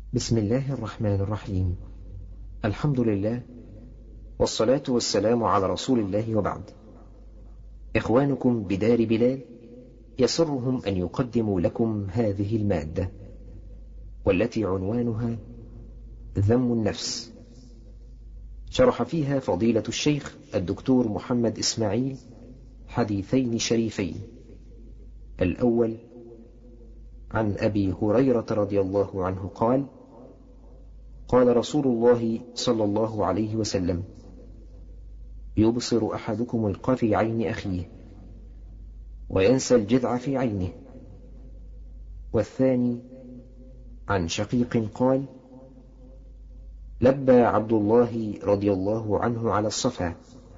بسم الله الرحمن الرحيم. الحمد لله، والصلاة والسلام على رسول الله، وبعد. إخوانكم بدار بلال يسرهم أن يقدموا لكم هذه المادة، والتي عنوانها ذم النفس. شرح فيها فضيلة الشيخ الدكتور محمد إسماعيل حديثين شريفين. الأول عن أبي هريرة رضي الله عنه قال: قال رسول الله صلى الله عليه وسلم: يبصر أحدكم القذى في عين أخيه وينسى الجذع في عينه. والثاني عن شقيق قال: لبى عبد الله رضي الله عنه على الصفا،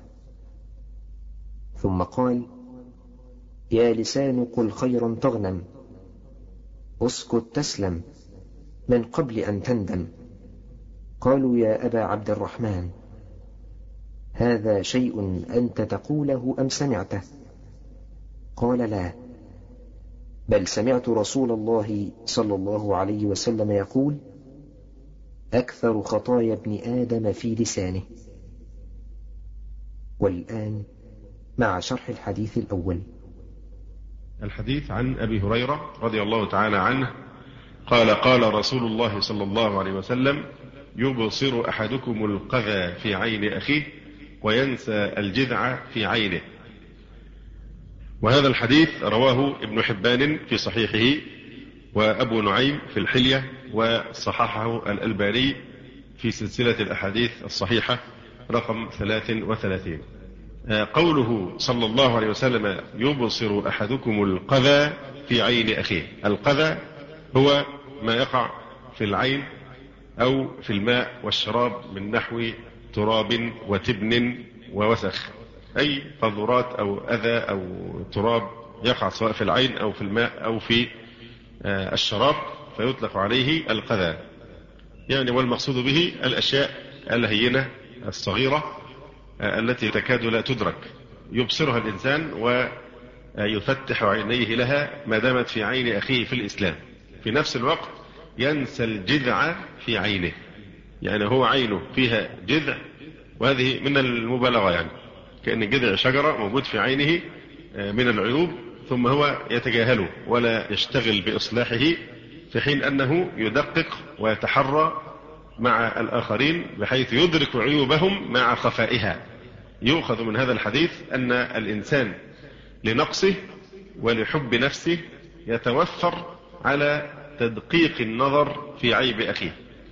ثم قال: يا لسان قل خيرا تغنم، اسكت تسلم، من قبل أن تندم. قالوا: يا أبا عبد الرحمن، هذا شيء أنت تقوله أم سمعته؟ قال: لا، بل سمعت رسول الله صلى الله عليه وسلم يقول: أكثر خطايا ابن آدم في لسانه. والآن مع شرح الحديث الأول. الحديث عن أبي هريرة رضي الله تعالى عنه قال: قال رسول الله صلى الله عليه وسلم: يبصر أحدكم القذى في عين أخيه وينسى الجذع في عينه. وهذا الحديث رواه ابن حبان في صحيحه، وأبو نعيم في الحلية، وصححه الألباني في سلسلة الأحاديث الصحيحة رقم 33. قوله صلى الله عليه وسلم: يبصر أحدكم القذى في عين أخيه. القذى هو ما يقع في العين أو في الماء والشراب من نحو تراب وتبن ووسخ، أي قذرات أو أذى أو تراب يقع سواء في العين أو في الماء أو في الشراب، فيطلق عليه القذى. يعني والمقصود به الأشياء الهينة الصغيرة التي تكاد لا تدرك، يبصرها الإنسان ويفتح عينيه لها ما دامت في عين أخيه في الإسلام. في نفس الوقت ينسى الجذع في عينه، يعني هو عينه فيها جذع، وهذه من المبالغة، يعني كأن جذع شجرة موجود في عينه من العيوب، ثم هو يتجاهله ولا يشتغل بإصلاحه، في حين أنه يدقق ويتحرى مع الآخرين بحيث يدرك عيوبهم مع خفائها. يؤخذ من هذا الحديث أن الإنسان لنقصه ولحب نفسه يتوفر على تدقيق النظر في عيب أخيه،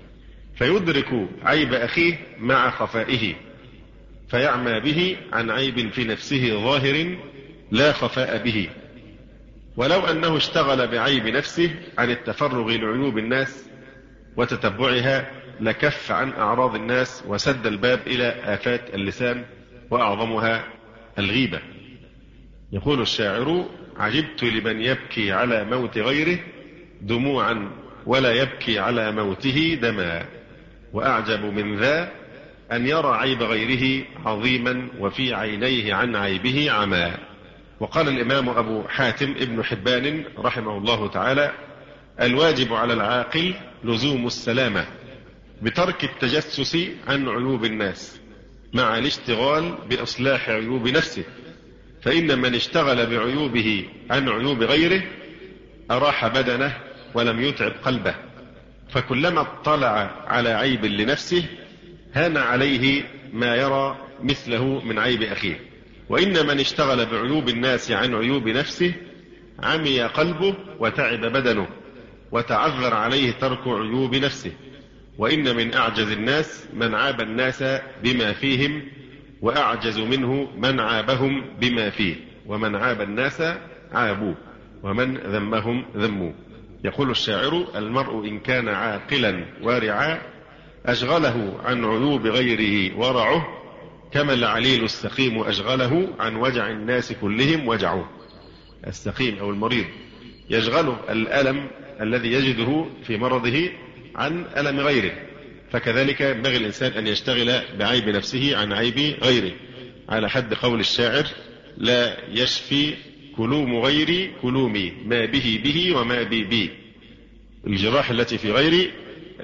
فيدرك عيب أخيه مع خفائه، فيعمى به عن عيب في نفسه ظاهر لا خفاء به. ولو أنه اشتغل بعيب نفسه عن التفرغ لعيوب الناس وتتبعها لكف عن أعراض الناس وسد الباب إلى آفات اللسان، وأعظمها الغيبة. يقول الشاعر: عجبت لمن يبكي على موت غيره دموعا ولا يبكي على موته دما، وأعجب من ذا أن يرى عيب غيره عظيما وفي عينيه عن عيبه عمى. وقال الإمام أبو حاتم ابن حبان رحمه الله تعالى: الواجب على العاقل لزوم السلامة بترك التجسس عن عيوب الناس مع الاشتغال بإصلاح عيوب نفسه، فإن من اشتغل بعيوبه عن عيوب غيره أراح بدنه ولم يتعب قلبه، فكلما اطلع على عيب لنفسه هان عليه ما يرى مثله من عيب أخيه. وإن من اشتغل بعيوب الناس عن عيوب نفسه عمي قلبه وتعب بدنه وتعذر عليه ترك عيوب نفسه. وإن من أعجز الناس من عاب الناس بما فيهم، وأعجز منه من عابهم بما فيه، ومن عاب الناس عابوه، ومن ذمهم ذموه. يقول الشاعر: المرء إن كان عاقلا وارعا أشغله عن عيوب غيره ورعه، كما العليل السقيم أشغله عن وجع الناس كلهم وجعه. السقيم أو المريض يشغله الألم الذي يجده في مرضه عن ألم غيره، فكذلك ينبغي الإنسان أن يشتغل بعيب نفسه عن عيب غيره، على حد قول الشاعر: لا يشفي كلوم غيري كلومي، ما به به وما بي بي. الجراح التي في غيري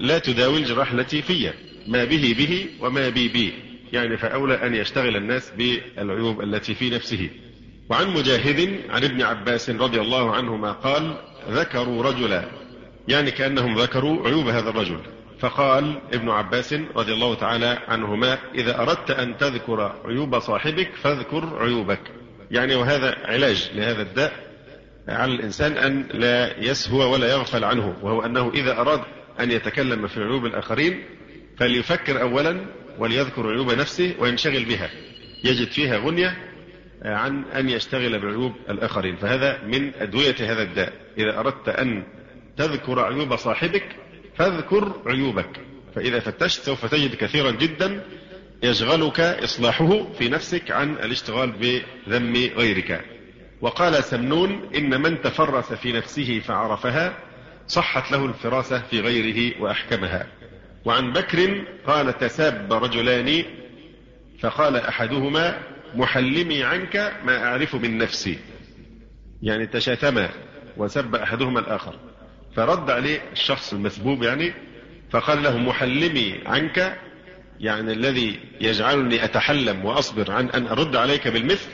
لا تداوي الجراح التي فيا، ما به به وما بي بي، يعني فأولى أن يشتغل الناس بالعيوب التي في نفسه. وعن مجاهد عن ابن عباس رضي الله عنهما قال: ذكروا رجلا، يعني كأنهم ذكروا عيوب هذا الرجل، فقال ابن عباس رضي الله تعالى عنهما: إذا أردت أن تذكر عيوب صاحبك فاذكر عيوبك. يعني وهذا علاج لهذا الداء على الإنسان أن لا يسهو ولا يغفل عنه، وهو أنه إذا أراد أن يتكلم في عيوب الآخرين فليفكر أولا وليذكر عيوب نفسه وينشغل بها، يجد فيها غنية عن أن يشتغل بعيوب الآخرين. فهذا من أدوية هذا الداء. إذا أردت أن تذكر عيوب صاحبك فاذكر عيوبك، فإذا فتشت سوف تجد كثيرا جدا يشغلك إصلاحه في نفسك عن الاشتغال بذم غيرك. وقال سمنون: إن من تفرس في نفسه فعرفها صحت له الفراسة في غيره وأحكمها. وعن بكر قال: تساب رجلان فقال أحدهما: محلمي عنك ما أعرف من نفسي، يعني تشاتما وسب أحدهما الآخر، فرد عليه الشخص المسبوب يعني فقال له: محلمي عنك، يعني الذي يجعلني أتحلم وأصبر عن أن أرد عليك بالمثل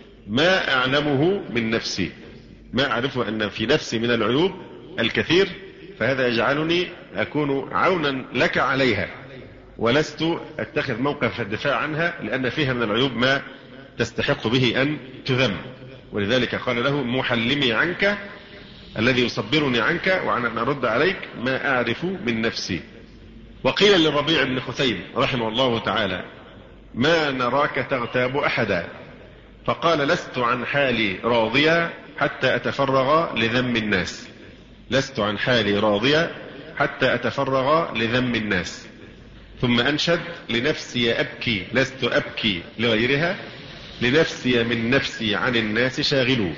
ما أعلمه من نفسي، ما أعرف أن في نفسي من العيوب الكثير، فهذا يجعلني أكون عونا لك عليها، ولست أتخذ موقف الدفاع عنها لأن فيها من العيوب ما تستحق به أن تذم. ولذلك قال له: محلمي عنك، الذي يصبرني عنك وعن أن أرد عليك ما أعرف من نفسي. وقيل للربيع بن خثيم رحمه الله تعالى: ما نراك تغتاب أحدا، فقال: لست عن حالي راضيا حتى أتفرغ لذم الناس، لست عن حالي راضيا حتى أتفرغ لذم الناس. ثم أنشد: لنفسي أبكي لست أبكي لغيرها، لنفسي من نفسي عن الناس شاغل.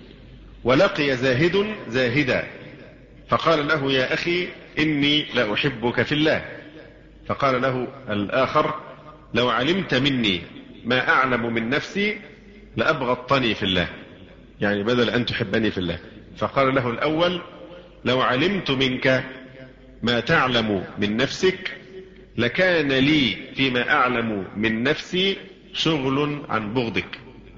ولقي زاهد زاهدا فقال له: يا أخي إني لأحبك في الله. فقال له الآخر: لو علمت مني ما أعلم من نفسي لأبغضتني في الله، يعني بدل أن تحبني في الله. فقال له الأول: لو علمت منك ما تعلم من نفسك لكان لي فيما أعلم من نفسي شغل عن بغضك.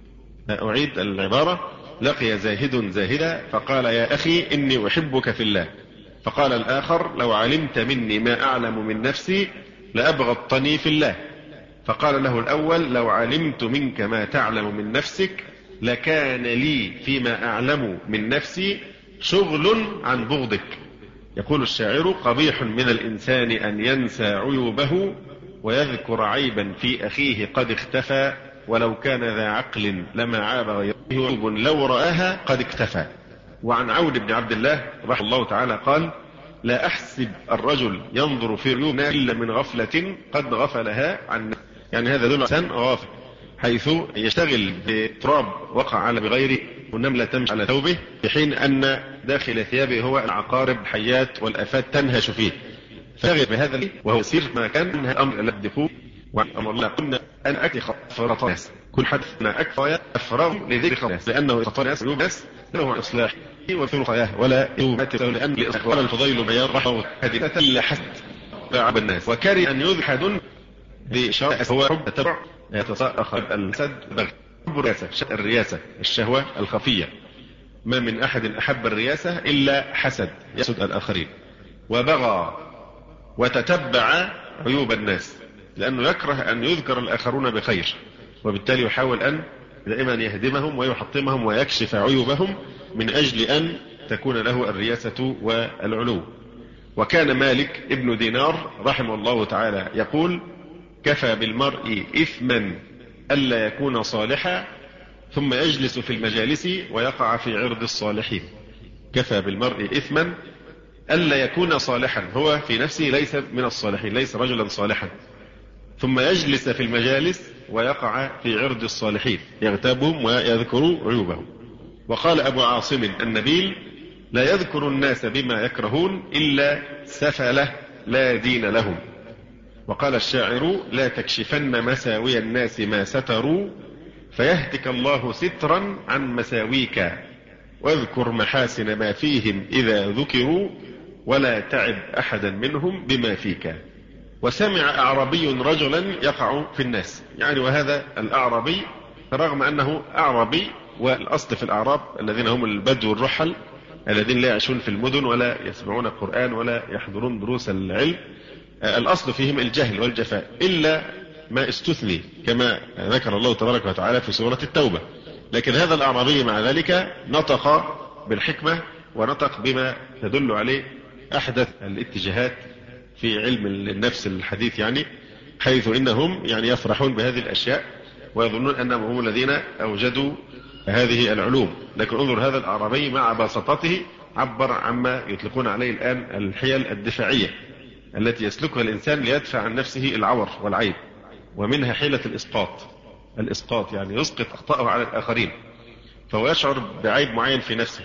أعيد العبارة: لقي زاهد زاهدا فقال: يا أخي إني أحبك في الله. فقال الآخر: لو علمت مني ما أعلم من نفسي لأبغضتني في الله. فقال له الأول: لو علمت منك ما تعلم من نفسك لكان لي فيما أعلم من نفسي شغل عن بغضك. يقول الشاعر: قبيح من الإنسان أن ينسى عيوبه ويذكر عيبا في أخيه قد اختفى، ولو كان ذا عقل لما عاب غيره عيب لو رآها قد اكتفى. وعن عون بن عبد الله رحمه الله تعالى قال: لا أحسب الرجل ينظر في عيوبنا إلا من غفلة قد غفلها عن، يعني هذا دول إنسان غافل حيث يشتغل بتراب وقع على بغيره والنملة تمشي على ثوبه، في حين أن داخل ثيابه هو العقارب الحيات والآفات تنهش فيه، فيغير بهذا وهو يسير ما كان أمر الدفوع. وأمر الله قلنا أن أكثر الناس كل حدثنا أكثر أفرغ لذكر الناس، لأنه يخطر الناس عيوب الناس له إصلاح وفي رقياه ولا يومات، لأن لإصلاح الفضيل بيان رحمه هذه إلا حسد لعب الناس، وكره أن يذحد بشرع هو حب تبع يتصاخر السد بغي الرياسة الشهوة الخفية. ما من أحد أحب الرياسة إلا حسد يسد الآخرين وبغى وتتبع عيوب الناس، لأنه يكره أن يذكر الآخرون بخير، وبالتالي يحاول أن دائما يهدمهم ويحطمهم ويكشف عيوبهم من أجل أن تكون له الرياسة والعلو. وكان مالك ابن دينار رحمه الله تعالى يقول: كفى بالمرء إثما ألا يكون صالحا ثم يجلس في المجالس ويقع في عرض الصالحين. كفى بالمرء إثما ألا يكون صالحا، هو في نفسه ليس من الصالحين، ليس رجلا صالحا، ثم يجلس في المجالس ويقع في عرض الصالحين يغتابهم ويذكر عيوبهم. وقال أبو عاصم النبيل: لا يذكر الناس بما يكرهون إلا سفله لا دين لهم. وقال الشاعر: لا تكشفن مساوي الناس ما ستروا فيهتك الله سترا عن مساويك، واذكر محاسن ما فيهم إذا ذكروا ولا تعب أحدا منهم بما فيك. وسمع أعرابي رجلا يقع في الناس، يعني وهذا الأعرابي رغم أنه أعرابي، والأصل في الأعراب الذين هم البدو الرحل الذين لا يعيشون في المدن ولا يسمعون القرآن ولا يحضرون دروس العلم، الأصل فيهم الجهل والجفاء، إلا ما استثني كما ذكر الله تبارك وتعالى في سورة التوبة. لكن هذا الأعرابي مع ذلك نطق بالحكمة ونطق بما تدل عليه أحدث الاتجاهات في علم النفس الحديث، يعني حيث إنهم يعني يفرحون بهذه الأشياء ويظنون أنهم هم الذين أوجدوا هذه العلوم. لكن انظر هذا الأعرابي مع بساطته عبر عما يطلقون عليه الآن الحيل الدفاعية التي يسلكها الإنسان ليدفع عن نفسه العور والعيب، ومنها حيلة الإسقاط يعني يسقط أخطاءه على الآخرين، فهو يشعر بعيب معين في نفسه،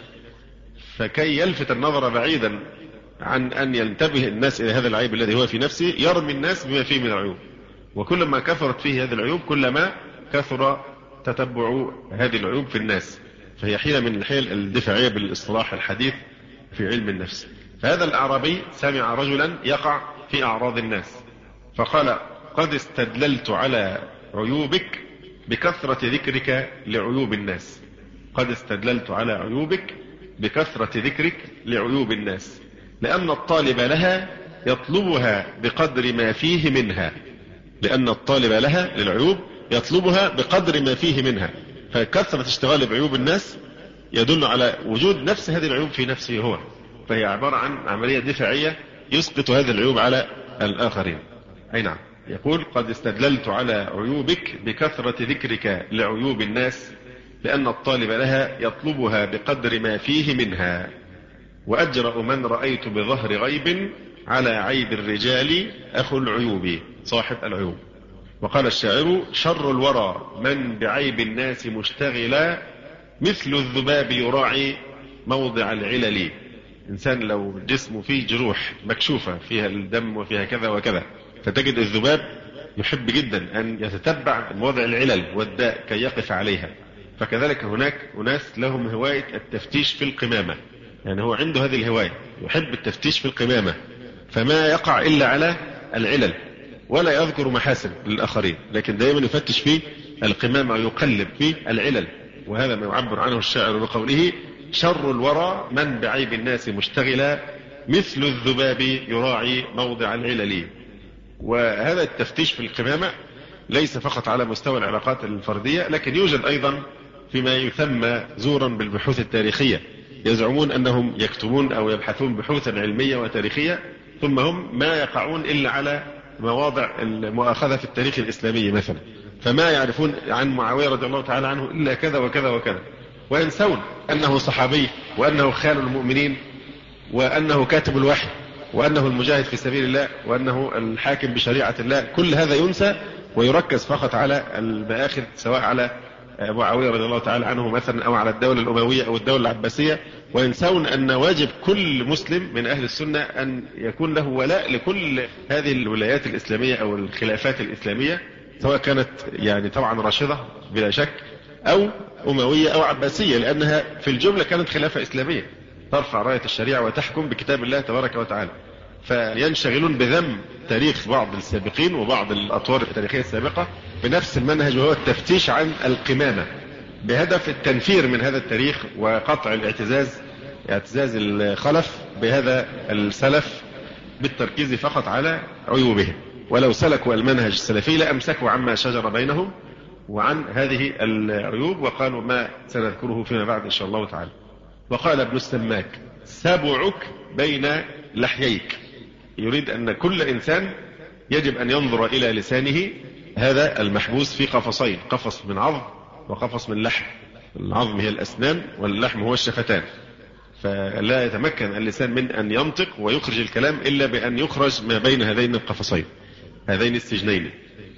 فكي يلفت النظر بعيدا عن أن ينتبه الناس إلى هذا العيب الذي هو في نفسه يرمي الناس بما فيه من العيوب، وكلما كثرت فيه هذه العيوب كلما كثر تتبع هذه العيوب في الناس، فهي حيلة من الحيل الدفاعية بالاصطلاح الحديث في علم النفس. فهذا الأعرابي سمع رجلا يقع في أعراض الناس فقال: قد استدللت على عيوبك بكثرة ذكرك لعيوب الناس. قد استدللت على عيوبك بكثرة ذكرك لعيوب الناس، لأن الطالب لها يطلبها بقدر ما فيه منها. لأن الطالب لها للعيوب يطلبها بقدر ما فيه منها، فكثرة اشتغال بعيوب الناس يدل على وجود نفس هذه العيوب في نفسه هو، فهي عبارة عن عملية دفاعية يسقط هذه العيوب على الآخرين. أي نعم، يقول: قد استدللت على عيوبك بكثرة ذكرك لعيوب الناس، لأن الطالب لها يطلبها بقدر ما فيه منها. وأجرأ من رأيت بظهر غيب على عيب الرجال أخو العيوب، صاحب العيوب. وقال الشاعر: شر الورى من بعيب الناس مشتغلا، مثل الذباب يراعي موضع العلل. إنسان لو جسمه فيه جروح مكشوفة فيها الدم وفيها كذا وكذا، فتجد الذباب يحب جدا أن يتتبع موضع العلل والداء كي يقف عليها. فكذلك هناك أناس لهم هواية التفتيش في القمامة، يعني هو عنده هذه الهواية، يحب التفتيش في القمامة، فما يقع إلا على العلل ولا يذكر محاسن للآخرين، لكن دائما يفتش في القمامة ويقلب في العلل. وهذا ما يعبر عنه الشاعر بقوله: شر الورى من بعيب الناس مشتغلا، مثل الذباب يراعي موضع العلل. وهذا التفتيش في القمامة ليس فقط على مستوى العلاقات الفردية، لكن يوجد أيضا فيما يسمى زورا بالبحوث التاريخية. يزعمون أنهم يكتبون أو يبحثون بحوثا علمية وتاريخية، ثم هم ما يقعون إلا على مواضع المؤاخذة في التاريخ الإسلامي مثلا، فما يعرفون عن معاوية رضي الله تعالى عنه إلا كذا وكذا وكذا، وينسون أنه صحابي وأنه خال المؤمنين وأنه كاتب الوحي وأنه المجاهد في سبيل الله وأنه الحاكم بشريعة الله. كل هذا ينسى ويركز فقط على المآخذ، سواء على معاوية رضي الله تعالى عنه مثلا أو على الدولة الأموية أو الدولة العباسية، وينسون أن واجب كل مسلم من أهل السنة أن يكون له ولاء لكل هذه الولايات الإسلامية أو الخلافات الإسلامية، سواء كانت يعني طبعا راشدة بلا شك أو أموية أو عباسية، لأنها في الجملة كانت خلافة إسلامية ترفع راية الشريعة وتحكم بكتاب الله تبارك وتعالى. فينشغلون بذم تاريخ بعض السابقين وبعض الأطوار التاريخية السابقة بنفس المنهج، وهو التفتيش عن القمامة، بهدف التنفير من هذا التاريخ وقطع اعتزاز الخلف بهذا السلف بالتركيز فقط على عيوبهم. ولو سلكوا المنهج السلفي لأمسكوا عما شجر بينهم وعن هذه العيوب، وقالوا ما سنذكره فيما بعد إن شاء الله تعالى. وقال ابن السماك: سبعك بين لحييك، يريد أن كل إنسان يجب أن ينظر إلى لسانه، هذا المحبوس في قفصين، قفص من عظم وقفص من لحم. العظم هي الأسنان واللحم هو الشفتان، فلا يتمكن اللسان من أن ينطق ويخرج الكلام إلا بأن يخرج ما بين هذين القفصين، هذين السجنين.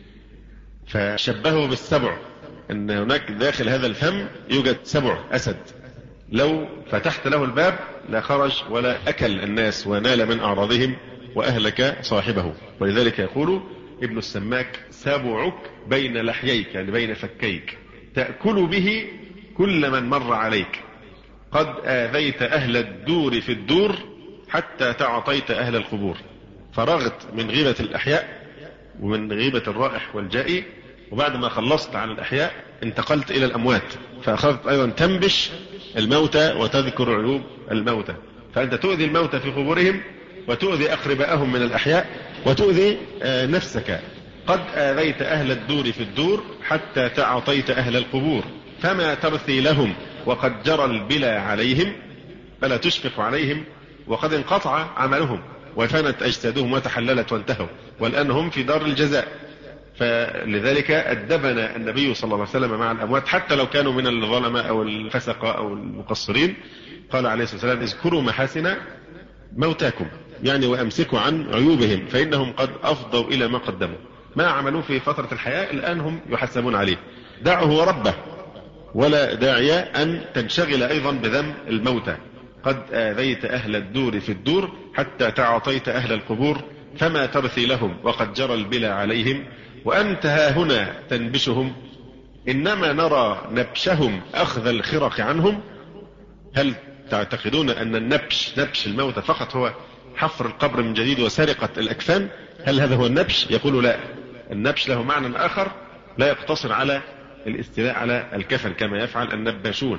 فشبهه بالسبع، أن هناك داخل هذا الفم يوجد سبع أسد، لو فتحت له الباب لا خرج ولا أكل الناس ونال من أعراضهم وأهلك صاحبه. ولذلك يقول ابن السماك: سبعك بين لحييك، يعني بين فكيك، تأكل به كل من مر عليك، قد آذيت أهل الدور في الدور حتى تعاطيت أهل القبور. فرغت من غيبة الأحياء ومن غيبة الرائح والجائي، وبعد ما خلصت عن الأحياء انتقلت إلى الأموات، فأخذت أيضا تنبش الموتى وتذكر عيوب الموتى. فأنت تؤذي الموتى في قبورهم، وتؤذي أقربائهم من الأحياء، وتؤذي نفسك. قد آذيت أهل الدور في الدور حتى تعاطيت أهل القبور، فما ترثي لهم وقد جرى البلا عليهم، فلا تشفق عليهم وقد انقطع عملهم وفنت أجسادهم وتحللت وانتهوا، والآن هم في دار الجزاء. فلذلك أدبنا النبي صلى الله عليه وسلم مع الأموات حتى لو كانوا من الظلمة أو الفسقة أو المقصرين. قال عليه الصلاة والسلام: اذكروا محاسن موتاكم، يعني وأمسكوا عن عيوبهم فإنهم قد أفضوا إلى ما قدموا. ما عملوا في فترة الحياة الآن هم يحسبون عليه. دعه وربه، ولا داعي أن تنشغل أيضا بذم الموتى. قد آذيت أهل الدور في الدور حتى تعاطيت أهل القبور، فما ترثي لهم وقد جرى البلا عليهم، وأنت هاهنا تنبشهم، إنما نرى نبشهم أخذ الخرق عنهم. هل تعتقدون أن النبش، نبش الموتى فقط، هو حفر القبر من جديد وسرقة الأكفان؟ هل هذا هو النبش؟ يقول لا، النبش له معنى آخر لا يقتصر على الاستيلاء على الكفن كما يفعل النباشون.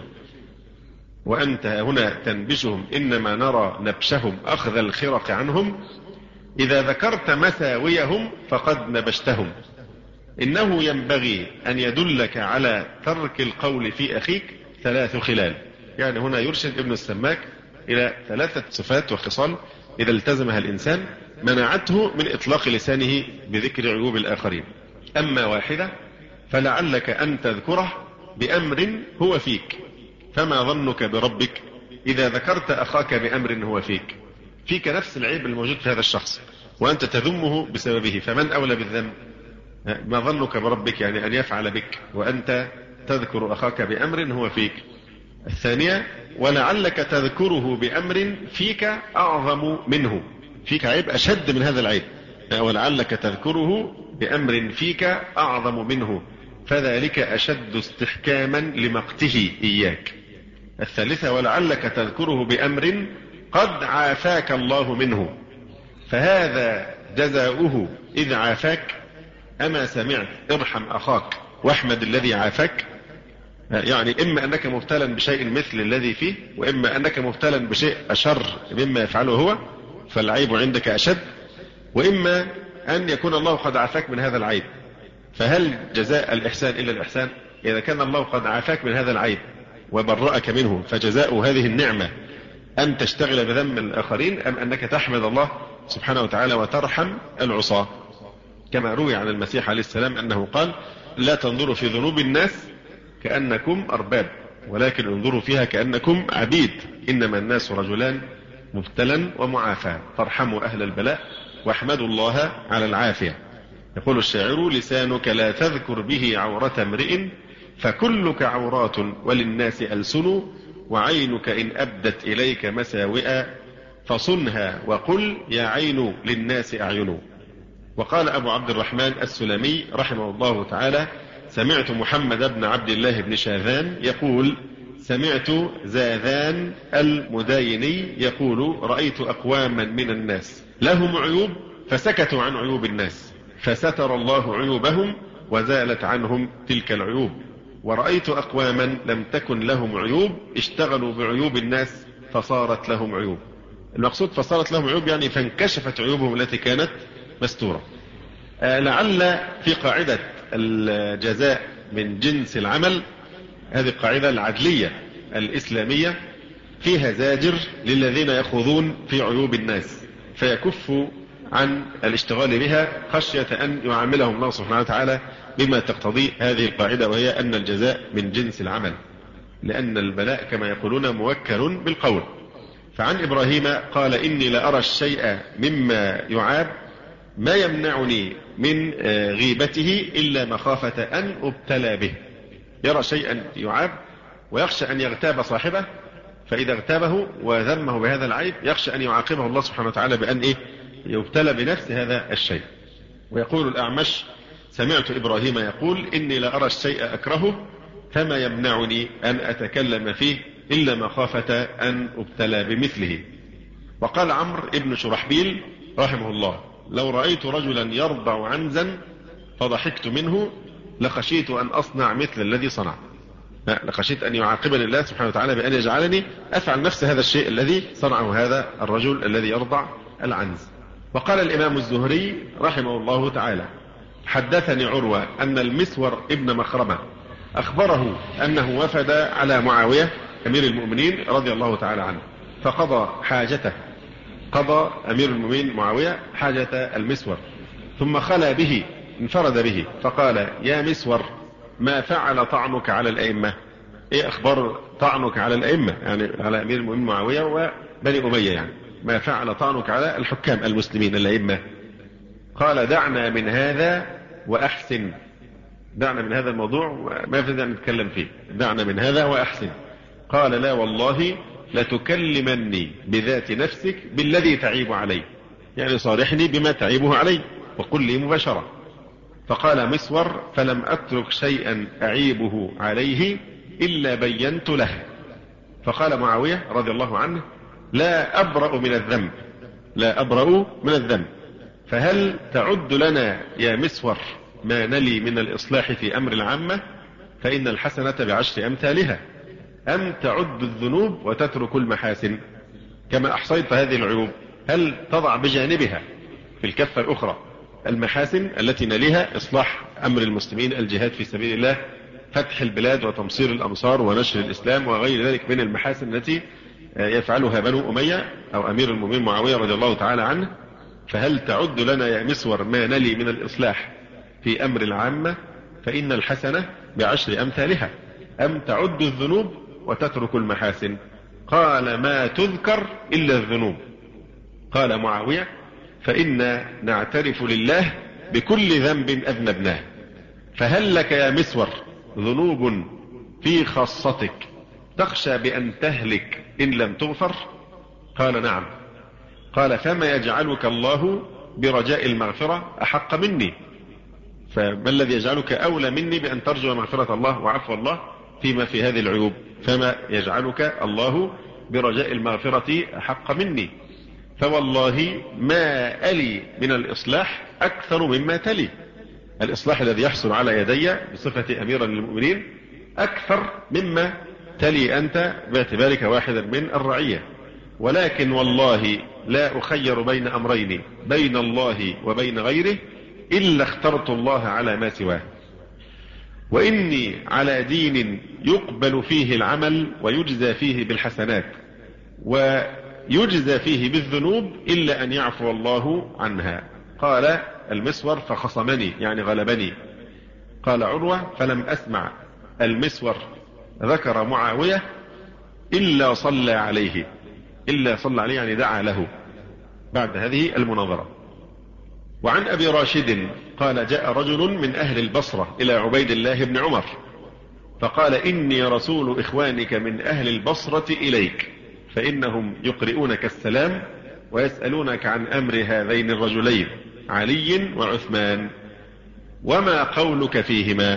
وأنت هنا تنبشهم، إنما نرى نبشهم أخذ الخرق عنهم، إذا ذكرت مساويهم فقد نبشتهم. إنه ينبغي أن يدلك على ترك القول في أخيك 3 خلال. يعني هنا يرشد ابن السماك إلى 3 صفات وخصال إذا التزمها الإنسان منعته من إطلاق لسانه بذكر عيوب الآخرين. أما واحدة فلعلك أن تذكره بأمر هو فيك، فما ظنك بربك إذا ذكرت أخاك بأمر هو فيك. فيك نفس العيب الموجود في هذا الشخص وأنت تذمه بسببه، فمن أولى بالذم؟ ما ظنك بربك يعني أن يفعل بك وأنت تذكر أخاك بأمر هو فيك. الثانية: ولعلك تذكره بأمر فيك أعظم منه. فيك عيب أشد من هذا العيب، ولعلك تذكره بأمر فيك أعظم منه، فذلك أشد استحكاما لمقته إياك. الثالثة: ولعلك تذكره بأمر قد عافاك الله منه، فهذا جزاؤه إذ عافاك. أما سمعت ارحم أخاك واحمد الذي عافاك؟ يعني إما أنك مبتلا بشيء مثل الذي فيه، وإما أنك مبتلا بشيء أشر مما يفعله هو فالعيب عندك أشد، وإما أن يكون الله قد عافاك من هذا العيب. فهل جزاء الإحسان إلا الإحسان؟ إذا كان الله قد عافاك من هذا العيب وبرأك منه، فجزاء هذه النعمة أن تشتغل بذم الآخرين، أم أنك تحمد الله سبحانه وتعالى وترحم العصاة؟ كما روي عن المسيح عليه السلام أنه قال: لا تنظروا في ذنوب الناس كأنكم أرباب، ولكن انظروا فيها كأنكم عبيد، إنما الناس رجلان مبتلا ومعافى، فارحموا أهل البلاء واحمدوا الله على العافية. يقول الشاعر: لسانك لا تذكر به عورة امرئ، فكلك عورات وللناس ألسن، وعينك إن أبدت إليك مساوئا فصنها وقل يا عين للناس أعين. وقال أبو عبد الرحمن السلمي رحمه الله تعالى: سمعت محمد بن عبد الله بن شاذان يقول: سمعت زاذان المدايني يقول: رأيت أقواما من الناس لهم عيوب فسكتوا عن عيوب الناس، فستر الله عيوبهم وزالت عنهم تلك العيوب، ورأيت أقواما لم تكن لهم عيوب اشتغلوا بعيوب الناس فصارت لهم عيوب. المقصود فصارت لهم عيوب يعني فانكشفت عيوبهم التي كانت مستورة. لعل في قاعدة الجزاء من جنس العمل، هذه القاعدة العدلية الإسلامية، فيها زاجر للذين يخوضون في عيوب الناس فيكفوا عن الاشتغال بها خشية أن يعاملهم الله سبحانه وتعالى بما تقتضي هذه القاعدة، وهي أن الجزاء من جنس العمل، لأن البلاء كما يقولون موكل بالقول. فعن إبراهيم قال: إني لأرى الشيء مما يعاب ما يمنعني من غيبته إلا مخافة أن أبتلى به. يرى شيئا يعاب ويخشى أن يغتاب صاحبه، فإذا اغتابه وذمه بهذا العيب يخشى أن يعاقبه الله سبحانه وتعالى بأن يبتلى بنفس هذا الشيء. ويقول الأعمش: سمعت إبراهيم يقول: إني لأرى الشيء أكرهه فما يمنعني أن أتكلم فيه إلا مخافة أن أبتلى بمثله. وقال عمرو بن شرحبيل رحمه الله: لو رأيت رجلا يرضع عنزا فضحكت منه لخشيت أن أصنع مثل الذي صنع. لخشيت أن يعاقبني الله سبحانه وتعالى بأن يجعلني أفعل نفس هذا الشيء الذي صنعه هذا الرجل الذي يرضع العنز. وقال الإمام الزهري رحمه الله تعالى: حدثني عروة أن المسور ابن مخرمة أخبره أنه وفد على معاوية أمير المؤمنين رضي الله تعالى عنه، فقضى حاجته، قضى أمير المؤمنين معاوية حاجة المسور، ثم خلا به، انفرد به، فقال: يا مسور، ما فعل طعنك على الأئمة؟ ايه أخبار طعنك على الأئمة؟ يعني على أمير المؤمنين معاوية وبني أمية، يعني ما فعل طعنك على الحكام المسلمين الأئمة؟ قال: دعنا من هذا وأحسن. دعنا من هذا الموضوع وما يفيد أن نتكلم فيه، دعنا من هذا وأحسن. قال: لا والله لتكلمني بذات نفسك بالذي تعيب علي، يعني صارحني بما تعيبه علي وقل لي مباشرة. فقال مسور: فلم أترك شيئا أعيبه عليه إلا بينت له. فقال معاوية رضي الله عنه: لا أبرأ من الذنب، لا أبرأ من الذنب، فهل تعد لنا يا مسور ما نلي من الإصلاح في أمر العامة؟ فإن الحسنة بعشر أمثالها، أم تعد الذنوب وتترك المحاسن؟ كما أحصيت هذه العيوب، هل تضع بجانبها في الكفة الأخرى المحاسن التي نليها إصلاح أمر المسلمين، الجهاد في سبيل الله، فتح البلاد وتمصير الأمصار ونشر الإسلام وغير ذلك من المحاسن التي يفعلها بنو أمية أو أمير المؤمنين معاوية رضي الله تعالى عنه؟ فهل تعد لنا يا مسور ما نلي من الإصلاح في أمر العامة؟ فإن الحسنة بعشر أمثالها، أم تعد الذنوب وتترك المحاسن؟ قال: ما تذكر إلا الذنوب. قال معاوية: فإنا نعترف لله بكل ذنب أذنبناه، فهل لك يا مسور ذنوب في خاصتك تخشى بأن تهلك إن لم تغفر؟ قال: نعم. قال: فما يجعلك الله برجاء المغفرة أحق مني؟ فما الذي يجعلك أولى مني بأن ترجو مغفرة الله وعفو الله فيما في هذه العيوب؟ فما يجعلك الله برجاء المغفرة أحق مني؟ فوالله ما ألي من الإصلاح أكثر مما تلي. الإصلاح الذي يحصل على يدي بصفة أميرا للمؤمنين أكثر مما تلي أنت باعتبارك واحدا من الرعية. ولكن والله لا أخير بين أمرين، بين الله وبين غيره، إلا اخترت الله على ما سواه، وإني على دين يقبل فيه العمل ويجزى فيه بالحسنات ويجزى فيه بالذنوب إلا أن يعفو الله عنها. قال المسور: فخصمني، يعني غلبني. قال عروة: فلم أسمع المسور ذكر معاوية إلا صلى عليه، إلا صلى عليه يعني دعا له بعد هذه المناظرة. وعن أبي راشد قال: جاء رجل من أهل البصرة إلى عبيد الله بن عمر فقال: إني رسول إخوانك من أهل البصرة إليك، فإنهم يقرؤونك السلام ويسألونك عن أمر هذين الرجلين علي وعثمان، وما قولك فيهما؟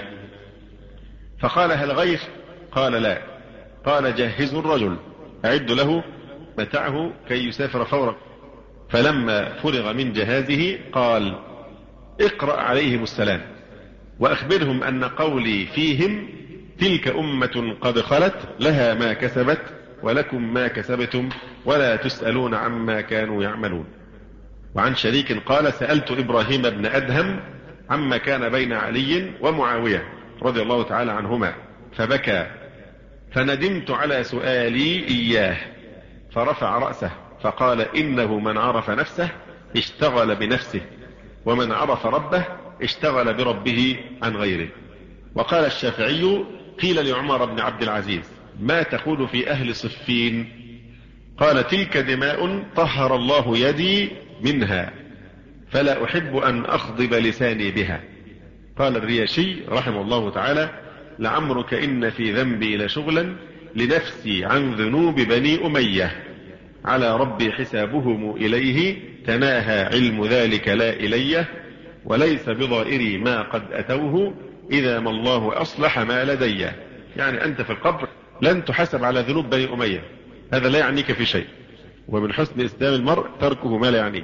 فقال: هل غير؟ قال: لا. قال: جهزوا الرجل، أعد له متاعه كي يسافر فورا. فلما فرغ من جهازه قال: اقرأ عليهم السلام وأخبرهم أن قولي فيهم: تلك أمة قد خلت لها ما كسبت ولكم ما كسبتم ولا تسألون عما كانوا يعملون. وعن شريك قال: سألت إبراهيم بن أدهم عما كان بين علي ومعاوية رضي الله تعالى عنهما فبكى، فندمت على سؤالي إياه، فرفع رأسه فقال: إنه من عرف نفسه اشتغل بنفسه، ومن عرف ربه اشتغل بربه عن غيره. وقال الشافعي: قيل لعمر بن عبد العزيز: ما تقول في أهل صفين؟ قال: تلك دماء طهر الله يدي منها، فلا أحب أن أخضب لساني بها. قال الرياشي رحمه الله تعالى: لعمرك إن في ذنبي لشغلا لنفسي عن ذنوب بني أمية، على ربي حسابهم إليه، تناهى علم ذلك لا إليه، وليس بضائري ما قد أتوه، إذا ما الله أصلح ما لدي. يعني أنت في القبر لن تحسب على ذنوب بني أمية، هذا لا يعنيك في شيء، ومن حسن إسلام المرء تركه ما لا يعنيه.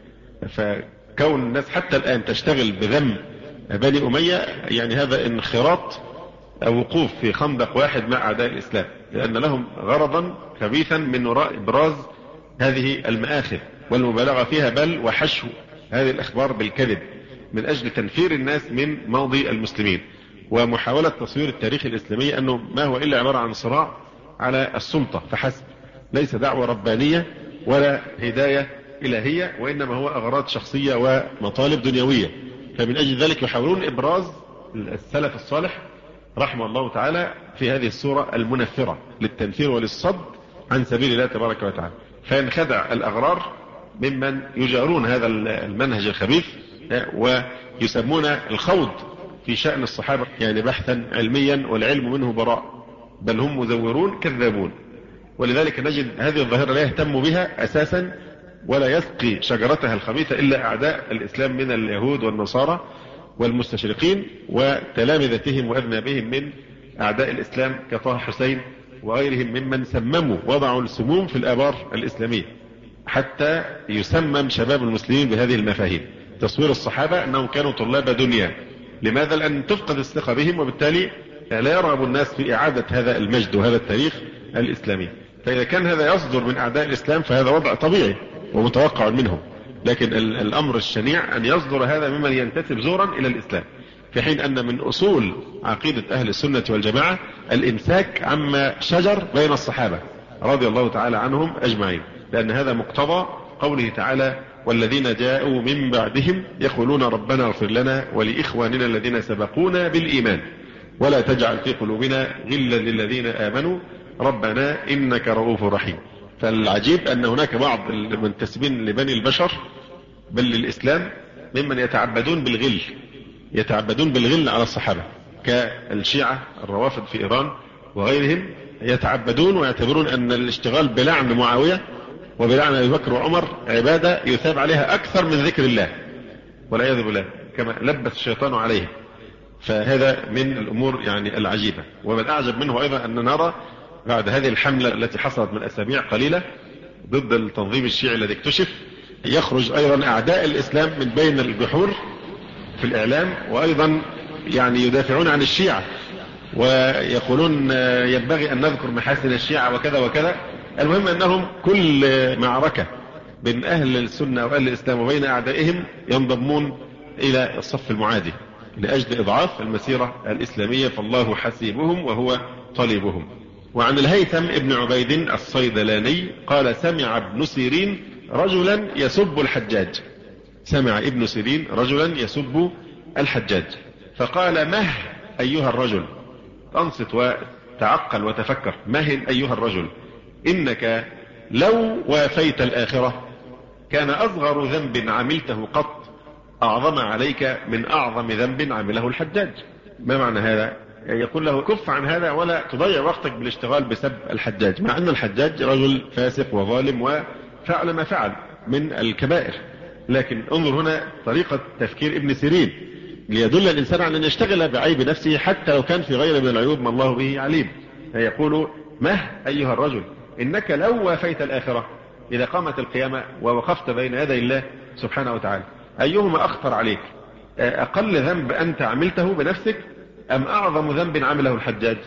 فكون الناس حتى الآن تشتغل بذم بني أمية يعني هذا انخراط أو وقوف في خندق واحد مع أعداء الإسلام، لأن لهم غرضا خبيثا من وراء إبراز هذه المآخذ والمبالغة فيها، بل وحشو هذه الأخبار بالكذب من أجل تنفير الناس من ماضي المسلمين، ومحاولة تصوير التاريخ الإسلامي أنه ما هو إلا عبارة عن صراع على السلطة فحسب، ليس دعوة ربانية ولا هداية إلهية، وإنما هو أغراض شخصية ومطالب دنيوية. فمن أجل ذلك يحاولون إبراز السلف الصالح رحمه الله تعالى في هذه الصورة المنفرة للتنفير وللصد عن سبيل الله تبارك وتعالى، فينخدع الأغرار ممن يجارون هذا المنهج الخبيث ويسمون الخوض في شأن الصحابة يعني بحثا علميا والعلم منه براء، بل هم مزورون كذابون. ولذلك نجد هذه الظاهرة لا يهتم بها أساسا ولا يسقي شجرتها الخبيثة إلا أعداء الإسلام من اليهود والنصارى والمستشرقين وتلامذتهم وأذنابهم من أعداء الإسلام كطه حسين وغيرهم ممن سمموا وضعوا السموم في الآبار الإسلامية حتى يسمم شباب المسلمين بهذه المفاهيم، تصوير الصحابة أنهم كانوا طلاب دنيا. لماذا؟ لأن تفقد الثقة بهم، وبالتالي لا يرغب الناس في إعادة هذا المجد وهذا التاريخ الإسلامي. فإذا كان هذا يصدر من أعداء الإسلام فهذا وضع طبيعي ومتوقع منهم، لكن الأمر الشنيع أن يصدر هذا ممن ينتسب زورا إلى الإسلام، في حين أن من أصول عقيدة أهل السنة والجماعة الإمساك عما شجر بين الصحابة رضي الله تعالى عنهم أجمعين، لأن هذا مقتضى قوله تعالى والذين جاءوا من بعدهم يقولون ربنا اغفر لنا ولإخواننا الذين سبقونا بالإيمان ولا تجعل في قلوبنا غلا للذين آمنوا ربنا إنك رؤوف رحيم. فالعجيب أن هناك بعض المنتسبين لبني البشر بل للإسلام ممن يتعبدون بالغل على الصحابة كالشيعة الروافض في إيران وغيرهم، يتعبدون ويعتبرون أن الاشتغال بلعن معاوية وبلعن أبي بكر وعمر عبادة يثاب عليها أكثر من ذكر الله والعياذ بالله كما لبس الشيطان عليه. فهذا من الأمور يعني العجيبة. ومن أعجب منه أيضا أن نرى بعد هذه الحملة التي حصلت من أسابيع قليلة ضد التنظيم الشيعي الذي اكتشف، يخرج أيضا أعداء الإسلام من بين الجحور في الإعلام، وأيضا يعني يدافعون عن الشيعة ويقولون ينبغي أن نذكر محاسن الشيعة وكذا وكذا. المهم أنهم كل معركة بين أهل السنة وأهل الإسلام وبين أعدائهم ينضمون إلى الصف المعادي لأجل إضعاف المسيرة الإسلامية، فالله حسيبهم وهو طالبهم. وعن الهيثم ابن عبيد الصيدلاني قال سمع ابن سيرين رجلا يسب الحجاج، سمع ابن سيرين رجلا يسب الحجاج فقال مه أيها الرجل، أنصت وتعقل وتفكر، مه أيها الرجل إنك لو وافيت الآخرة كان أصغر ذنب عملته قط أعظم عليك من أعظم ذنب عمله الحجاج. ما معنى هذا؟ يقول له كف عن هذا ولا تضيع وقتك بالاشتغال بسب الحجاج، مع أن الحجاج رجل فاسق وظالم وفعل ما فعل من الكبائر. لكن انظر هنا طريقة تفكير ابن سيرين ليدل الإنسان على أن يشتغل بعيب نفسه حتى لو كان في غير من العيوب ما الله به عليم. فيقول مه أيها الرجل إنك لو وافيت الآخرة، إذا قامت القيامة ووقفت بين يدي الله سبحانه وتعالى أيهما أخطر عليك؟ أقل ذنب أنت عملته بنفسك أم أعظم ذنب عمله الحجاج؟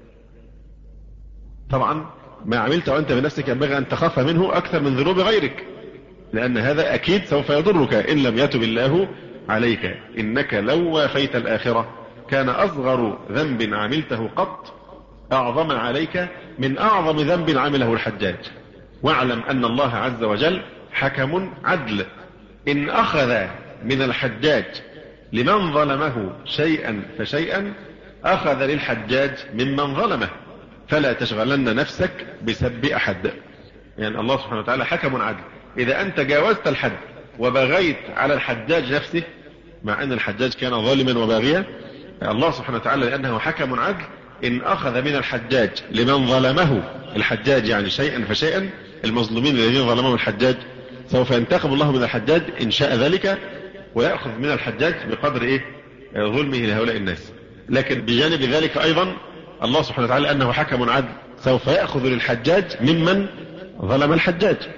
طبعا ما عملته أنت بنفسك ينبغي أن تخاف منه أكثر من ذنوب غيرك، لأن هذا أكيد سوف يضرك إن لم يتب الله عليك. إنك لو وافيت الآخرة كان أصغر ذنب عملته قط أعظم عليك من أعظم ذنب عمله الحجاج. واعلم أن الله عز وجل حكم عدل، إن أخذ من الحجاج لمن ظلمه شيئا فشيئا أخذ للحجاج ممن ظلمه، فلا تشغلن نفسك بسب أحد. يعني الله سبحانه وتعالى حكم عدل، إذا أنت جاوزت الحد وبغيت على الحجاج نفسه مع أن الحجاج كان ظالما وباغيا، الله سبحانه وتعالى لأنه حكم عدل إن أخذ من الحجاج لمن ظلمه الحجاج يعني شيئا فشيئا، المظلومين الذين ظلمهم الحجاج سوف ينتقم الله من الحجاج إن شاء ذلك ويأخذ من الحجاج بقدر ظلمه لهؤلاء الناس. لكن بجانب ذلك أيضا الله سبحانه وتعالى أنه حكم عدل سوف يأخذ للحجاج ممن ظلم الحجاج،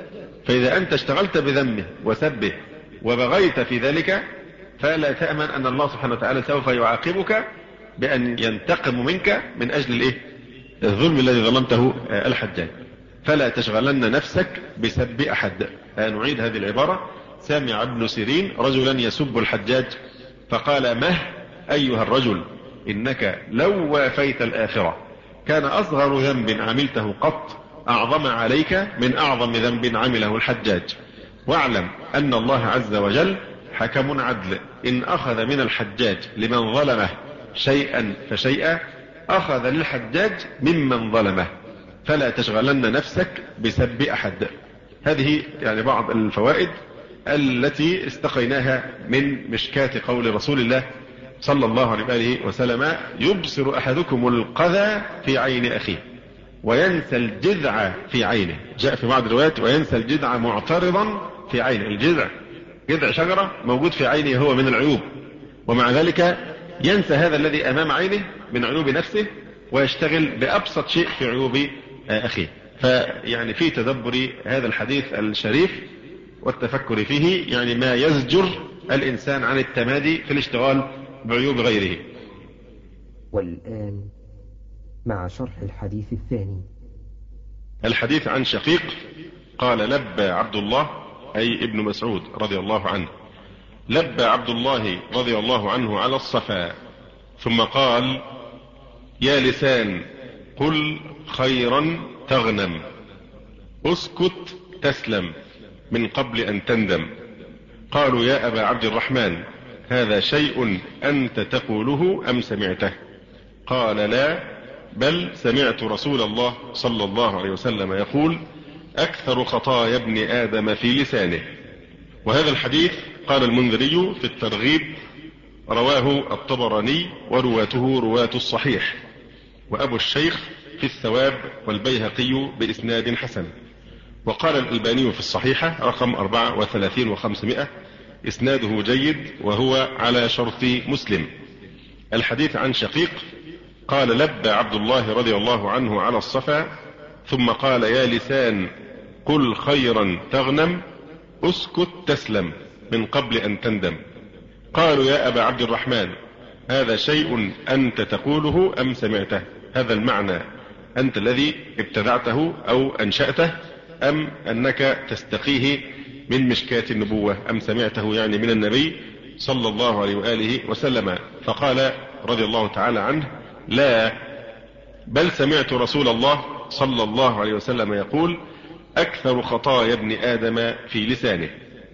فإذا أنت اشتغلت بذمه وسبه وبغيت في ذلك فلا تأمن أن الله سبحانه وتعالى سوف يعاقبك بأن ينتقم منك من أجل الظلم الذي ظلمته الحجاج. فلا تشغلن نفسك بسب أحد. نعيد هذه العبارة. سمع ابن سيرين رجلا يسب الحجاج فقال: مه أيها الرجل، إنك لو وافيت الآخرة كان أصغر ذنب عملته قط أعظم عليك من أعظم ذنب عمله الحجاج، واعلم أن الله عز وجل حكم عدل، إن أخذ من الحجاج لمن ظلمه شيئا فشيئا أخذ للحجاج ممن ظلمه، فلا تشغلن نفسك بسب أحد. هذه يعني بعض الفوائد التي استقيناها من مشكاة قول رسول الله صلى الله عليه وسلم: يبصر أحدكم القذى في عين أخيه وينسى الجذع في عينه. جاء في بعض الروايات: وينسى الجذع معترضا في عينه. الجذع جذع شجرة موجود في عينه هو من العيوب، ومع ذلك ينسى هذا الذي أمام عينه من عيوب نفسه ويشتغل بأبسط شيء في عيوب أخيه. فيعني في تدبر هذا الحديث الشريف والتفكر فيه يعني ما يزجر الإنسان عن التمادي في الاشتغال بعيوب غيره. والآن مع شرح الحديث الثاني. الحديث عن شقيق قال: لبى عبد الله، أي ابن مسعود رضي الله عنه، لبى عبد الله رضي الله عنه على الصفا ثم قال: يا لسان قل خيرا تغنم، اسكت تسلم من قبل أن تندم. قالوا: يا أبا عبد الرحمن، هذا شيء أنت تقوله أم سمعته؟ قال: لا، بل سمعت رسول الله صلى الله عليه وسلم يقول: أكثر خطايا ابن آدم في لسانه. وهذا الحديث قال المنذري في الترغيب: رواه الطبراني ورواته رواة الصحيح، وأبو الشيخ في الثواب والبيهقي بإسناد حسن. وقال الألباني في الصحيحة رقم 34 و500: إسناده جيد وهو على شرط مسلم. الحديث عن شقيق قال: لبى عبد الله رضي الله عنه على الصفا ثم قال: يا لسان قل خيرا تغنم، اسكت تسلم من قبل أن تندم. قالوا: يا أبا عبد الرحمن، هذا شيء أنت تقوله أم سمعته؟ هذا المعنى أنت الذي ابتدعته أو أنشأته أم أنك تستقيه من مشكاة النبوة، أم سمعته يعني من النبي صلى الله عليه وآله وسلم؟ فقال رضي الله تعالى عنه: لا، بل سمعت رسول الله صلى الله عليه وسلم يقول: أكثر خطايا ابن آدم في لسانه.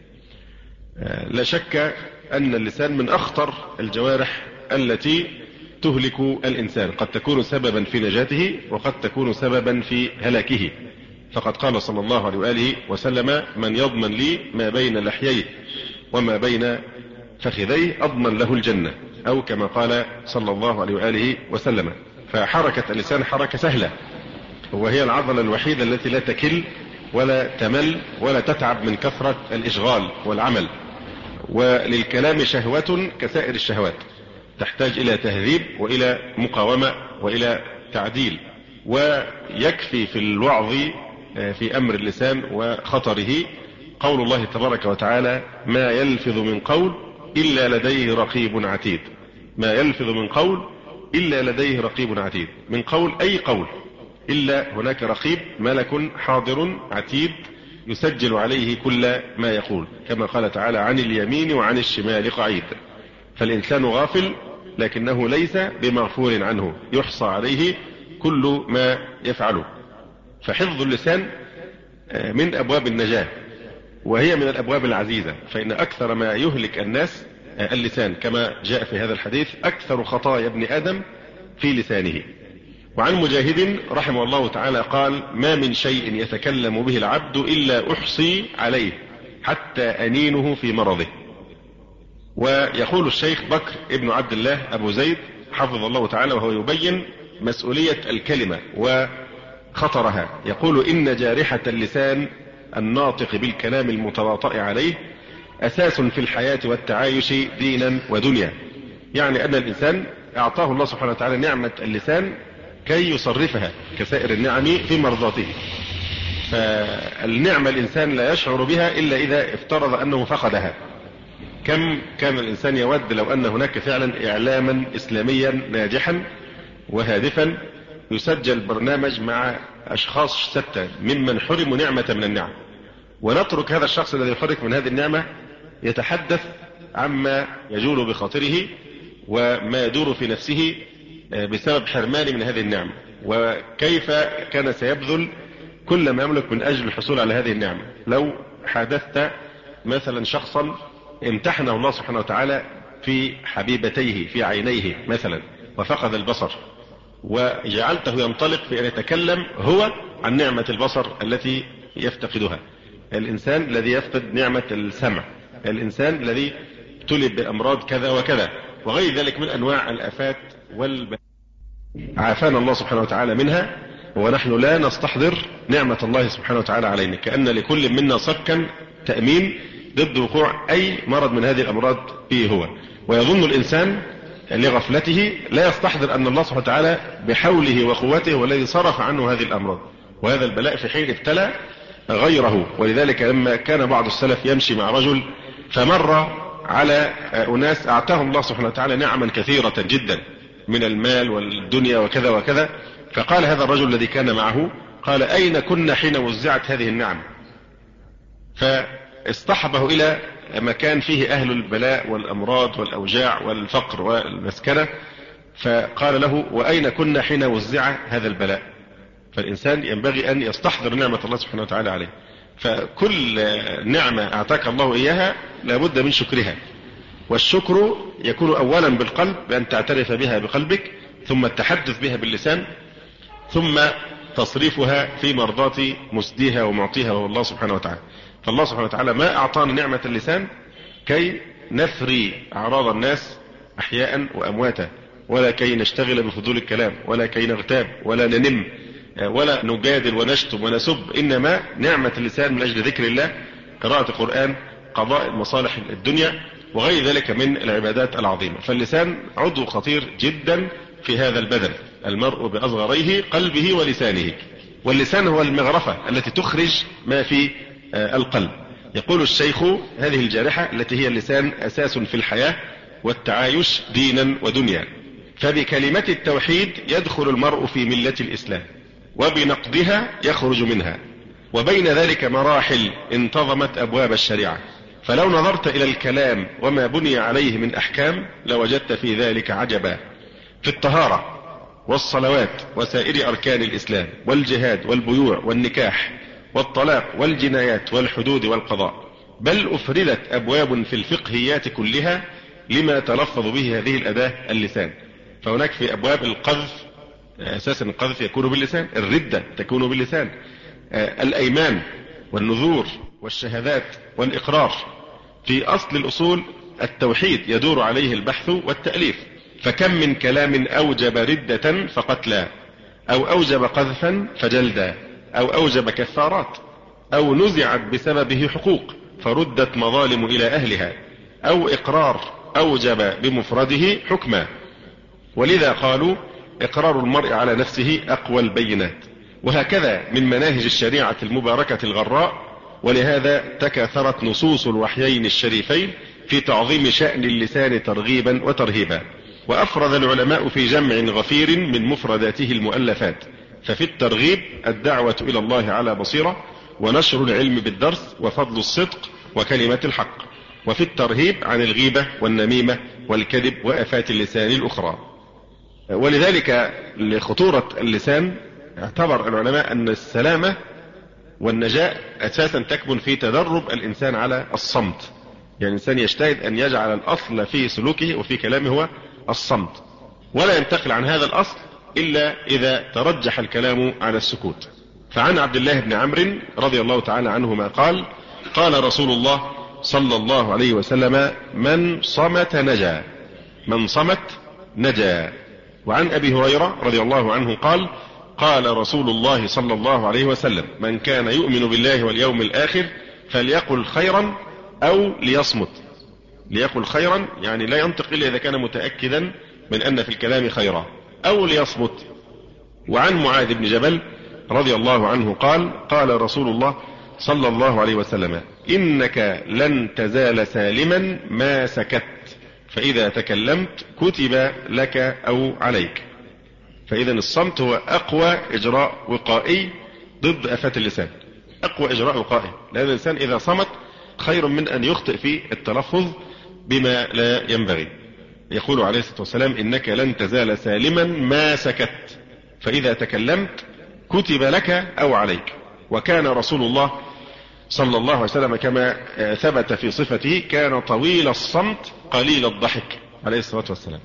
لا شك أن اللسان من أخطر الجوارح التي تهلك الإنسان، قد تكون سببا في نجاته وقد تكون سببا في هلاكه. فقد قال صلى الله عليه وآله وسلم: من يضمن لي ما بين لحييه وما بين فخذيه أضمن له الجنة، أو كما قال صلى الله عليه وآله وسلم. فحركة اللسان حركة سهلة، وهي العضلة الوحيدة التي لا تكل ولا تمل ولا تتعب من كثرة الإشغال والعمل. وللكلام شهوة كسائر الشهوات، تحتاج إلى تهذيب وإلى مقاومة وإلى تعديل. ويكفي في الوعظ في أمر اللسان وخطره قول الله تبارك وتعالى: ما يلفظ من قول إلا لديه رقيب عتيد. ما يلفظ من قول إلا لديه رقيب عتيد. من قول أي قول إلا هناك رقيب ملك حاضر عتيد يسجل عليه كل ما يقول، كما قال تعالى: عن اليمين وعن الشمال قعيد. فالإنسان غافل لكنه ليس بمغفور عنه، يحصى عليه كل ما يفعله. فحفظ اللسان من أبواب النجاة، وهي من الأبواب العزيزة، فإن أكثر ما يهلك الناس اللسان، كما جاء في هذا الحديث: أكثر خطايا ابن آدم في لسانه. وعن مجاهد رحمه الله تعالى قال: ما من شيء يتكلم به العبد إلا أحصي عليه حتى أنينه في مرضه. ويقول الشيخ بكر ابن عبد الله أبو زيد حفظه الله تعالى وهو يبين مسؤولية الكلمة وخطرها، يقول: إن جارحة اللسان الناطق بالكلام المتواطئ عليه أساس في الحياة والتعايش دينا ودنيا. يعني أن الإنسان أعطاه الله سبحانه وتعالى نعمة اللسان كي يصرفها كسائر النعم في مرضاته. فالنعمة الإنسان لا يشعر بها إلا إذا افترض أنه فقدها. كم كان الإنسان يود لو أن هناك فعلا إعلاما إسلاميا ناجحا وهادفا يسجل برنامج مع أشخاص شتى ممن حرموا نعمة من النعم، ونترك هذا الشخص الذي يحرك من هذه النعمة يتحدث عما يجول بخاطره وما يدور في نفسه بسبب حرمانه من هذه النعمة، وكيف كان سيبذل كل ما يملك من أجل الحصول على هذه النعمة. لو حدثت مثلا شخصا امتحنه الله سبحانه وتعالى في حبيبتيه في عينيه مثلا وفقد البصر، وجعلته ينطلق في أن يتكلم هو عن نعمة البصر التي يفتقدها، الإنسان الذي يفقد نعمة السمع، الإنسان الذي ابتلي بأمراض كذا وكذا وغير ذلك من أنواع الآفات عافانا الله سبحانه وتعالى منها، ونحن لا نستحضر نعمة الله سبحانه وتعالى علينا، كأن لكل منا صكا تأمين ضد وقوع أي مرض من هذه الأمراض فيه هو. ويظن الإنسان لغفلته لا يستحضر أن الله سبحانه وتعالى بحوله وقوته هو الذي صرف عنه هذه الأمراض وهذا البلاء في حين ابتلى غيره. ولذلك لما كان بعض السلف يمشي مع رجل فمر على أناس أعطاهم الله سبحانه وتعالى نعما كثيرة جدا من المال والدنيا وكذا وكذا، فقال هذا الرجل الذي كان معه قال أين كنا حين وزعت هذه النعم؟ فاصطحبه إلى مكان فيه أهل البلاء والأمراض والأوجاع والفقر والمسكنة، فقال له وأين كنا حين وزع هذا البلاء؟ فالإنسان ينبغي أن يستحضر نعمة الله سبحانه وتعالى عليه، فكل نعمة أعطاك الله إياها لابد من شكرها، والشكر يكون أولا بالقلب بأن تعترف بها بقلبك، ثم التحدث بها باللسان، ثم تصريفها في مرضاة مسديها ومعطيها وهو الله سبحانه وتعالى. فالله سبحانه وتعالى ما أعطانا نعمة اللسان كي نثري أعراض الناس أحياء وأمواتا، ولا كي نشتغل بفضول الكلام، ولا كي نغتاب ولا ننم ولا نجادل ونشتم ونسب، إنما نعمة اللسان من أجل ذكر الله، قراءة القرآن، قضاء المصالح الدنيا وغير ذلك من العبادات العظيمة. فاللسان عضو خطير جدا في هذا البدن، المرء بأصغريه قلبه ولسانه، واللسان هو المغرفة التي تخرج ما في القلب. يقول الشيخ هذه الجارحة التي هي اللسان أساس في الحياة والتعايش دينا ودنيا، فبكلمة التوحيد يدخل المرء في ملة الإسلام، وبنقضها يخرج منها، وبين ذلك مراحل انتظمت أبواب الشريعة. فلو نظرت إلى الكلام وما بني عليه من أحكام لوجدت في ذلك عجبا، في الطهارة والصلوات وسائر أركان الإسلام والجهاد والبيوع والنكاح والطلاق والجنايات والحدود والقضاء، بل أفردت أبواب في الفقهيات كلها لما تلفظ به هذه الأداة اللسان. فهناك في أبواب القذف، أساسا القذف يكون باللسان، الردة تكون باللسان، الأيمان والنذور والشهادات والإقرار. في أصل الأصول التوحيد يدور عليه البحث والتأليف، فكم من كلام أوجب ردة فقتلا، أو أوجب قذفا فجلدا، أو أوجب كفارات، أو نزعت بسببه حقوق فردت مظالم إلى أهلها، أو إقرار أوجب بمفرده حكما. ولذا قالوا إقرار المرء على نفسه أقوى البينات. وهكذا من مناهج الشريعة المباركة الغراء. ولهذا تكاثرت نصوص الوحيين الشريفين في تعظيم شأن اللسان ترغيبا وترهيبا. وأفرد العلماء في جمع غفير من مفرداته المؤلفات، ففي الترغيب الدعوة إلى الله على بصيرة، ونشر العلم بالدرس، وفضل الصدق، وكلمة الحق. وفي الترهيب عن الغيبة والنميمة والكذب وآفات اللسان الأخرى. ولذلك لخطورة اللسان اعتبر العلماء أن السلامة والنجاة أساسا تكمن في تدرب الإنسان على الصمت. يعني الإنسان يجتهد أن يجعل الأصل في سلوكه وفي كلامه هو الصمت، ولا ينتقل عن هذا الأصل إلا إذا ترجح الكلام على السكوت. فعن عبد الله بن عمرو رضي الله تعالى عنهما قال: قال رسول الله صلى الله عليه وسلم: من صمت نجا، من صمت نجا. وعن أبي هريرة رضي الله عنه قال: قال رسول الله صلى الله عليه وسلم: من كان يؤمن بالله واليوم الآخر فليقل خيرا أو ليصمت. ليقل خيرا يعني لا ينطق إلا إذا كان متأكدا من أن في الكلام خيرا، أو ليصمت. وعن معاذ بن جبل رضي الله عنه قال: قال رسول الله صلى الله عليه وسلم: إنك لن تزال سالما ما سكت، فإذا تكلمت كتب لك أو عليك. فإذا الصمت هو أقوى إجراء وقائي ضد آفات اللسان، أقوى إجراء وقائي، لأن الإنسان إذا صمت خير من أن يخطئ في التلفظ بما لا ينبغي. يقول عليه الصلاة والسلام: إنك لن تزال سالما ما سكت، فإذا تكلمت كتب لك أو عليك. وكان رسول الله صلى الله عليه وسلم كما ثبت في صفته كان طويل الصمت قليل الضحك عليه الصلاة والسلام.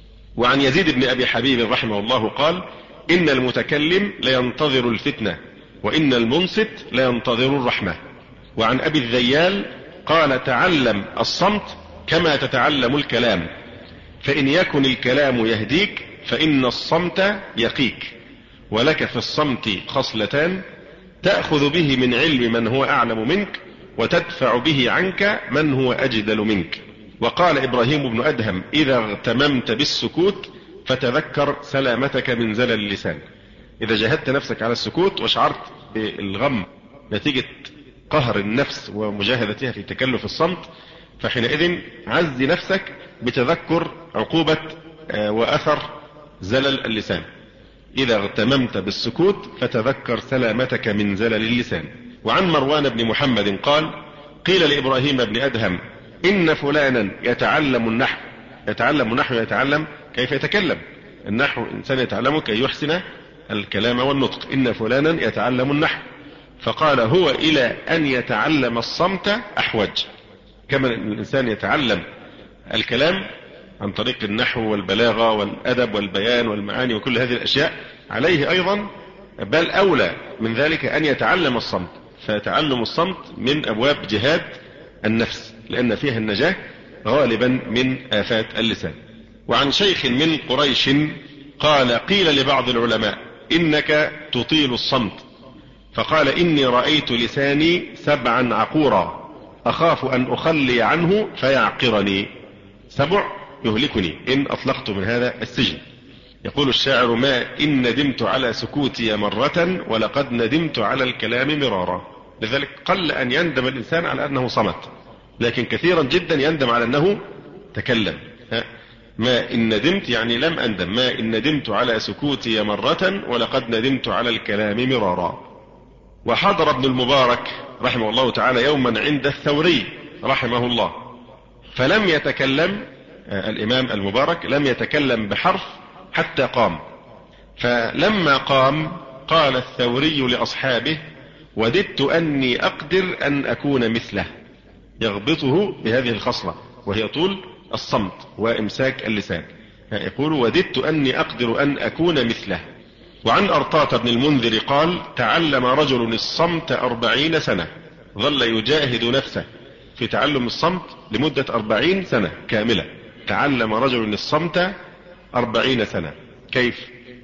وعن يزيد بن أبي حبيب رحمه الله قال: إن المتكلم لينتظر الفتنة، وإن المنصت لينتظر الرحمة. وعن أبي الذيال قال: تعلم الصمت كما تتعلم الكلام، فإن يكن الكلام يهديك فإن الصمت يقيك، ولك في الصمت خصلتان تأخذ به من علم من هو أعلم منك، وتدفع به عنك من هو أجدل منك. وقال إبراهيم بن أدهم: إذا اغتممت بالسكوت فتذكر سلامتك من زلل اللسان. إذا جاهدت نفسك على السكوت وشعرت بالغم نتيجة قهر النفس ومجاهدتها في تكلف الصمت، فحينئذ عز نفسك بتذكر عقوبة وأثر زلل اللسان. إذا اغتممت بالسكوت فتذكر سلامتك من زلل اللسان. وعن مروان بن محمد قال: قيل لإبراهيم بن أدهم: إن فلانا يتعلم النحو. يتعلم النحو يتعلم كيف يتكلم، النحو إنسان يتعلمه كي يحسن الكلام والنطق. إن فلانا يتعلم النحو، فقال: هو إلى أن يتعلم الصمت أحوج. كما الإنسان يتعلم الكلام عن طريق النحو والبلاغة والأدب والبيان والمعاني وكل هذه الأشياء، عليه أيضا بل أولى من ذلك أن يتعلم الصمت. فتعلم الصمت من أبواب جهاد النفس، لأن فيها النجاة غالبا من آفات اللسان. وعن شيخ من قريش قال: قيل لبعض العلماء: إنك تطيل الصمت، فقال: إني رأيت لساني 7 عقورا أخاف أن أخلي عنه فيعقرني. 7 يهلكني إن أطلقت من هذا السجن. يقول الشاعر: ما إن ندمت على سكوتي مرة ولقد ندمت على الكلام مرارا. لذلك قل أن يندم الإنسان على أنه صمت، لكن كثيرا جدا يندم على أنه تكلم. ما إن ندمت يعني لم أندم، ما إن ندمت على سكوتي مرة ولقد ندمت على الكلام مرارا. وحضر ابن المبارك رحمه الله تعالى يوما عند الثوري رحمه الله، فلم يتكلم الإمام المبارك لم يتكلم بحرف حتى قام. فلما قام قال الثوري لأصحابه: وددت أني أقدر أن أكون مثله. يغبطه بهذه الخصلة وهي طول الصمت وإمساك اللسان. يقول: وددت أني أقدر أن أكون مثله. وعن أرطاة بن المنذر قال: تعلم رجل الصمت 40 سنة، ظل يجاهد نفسه في تعلم الصمت لمدة 40 سنة كاملة. تعلم رجل الصمت 40 سنة. كيف؟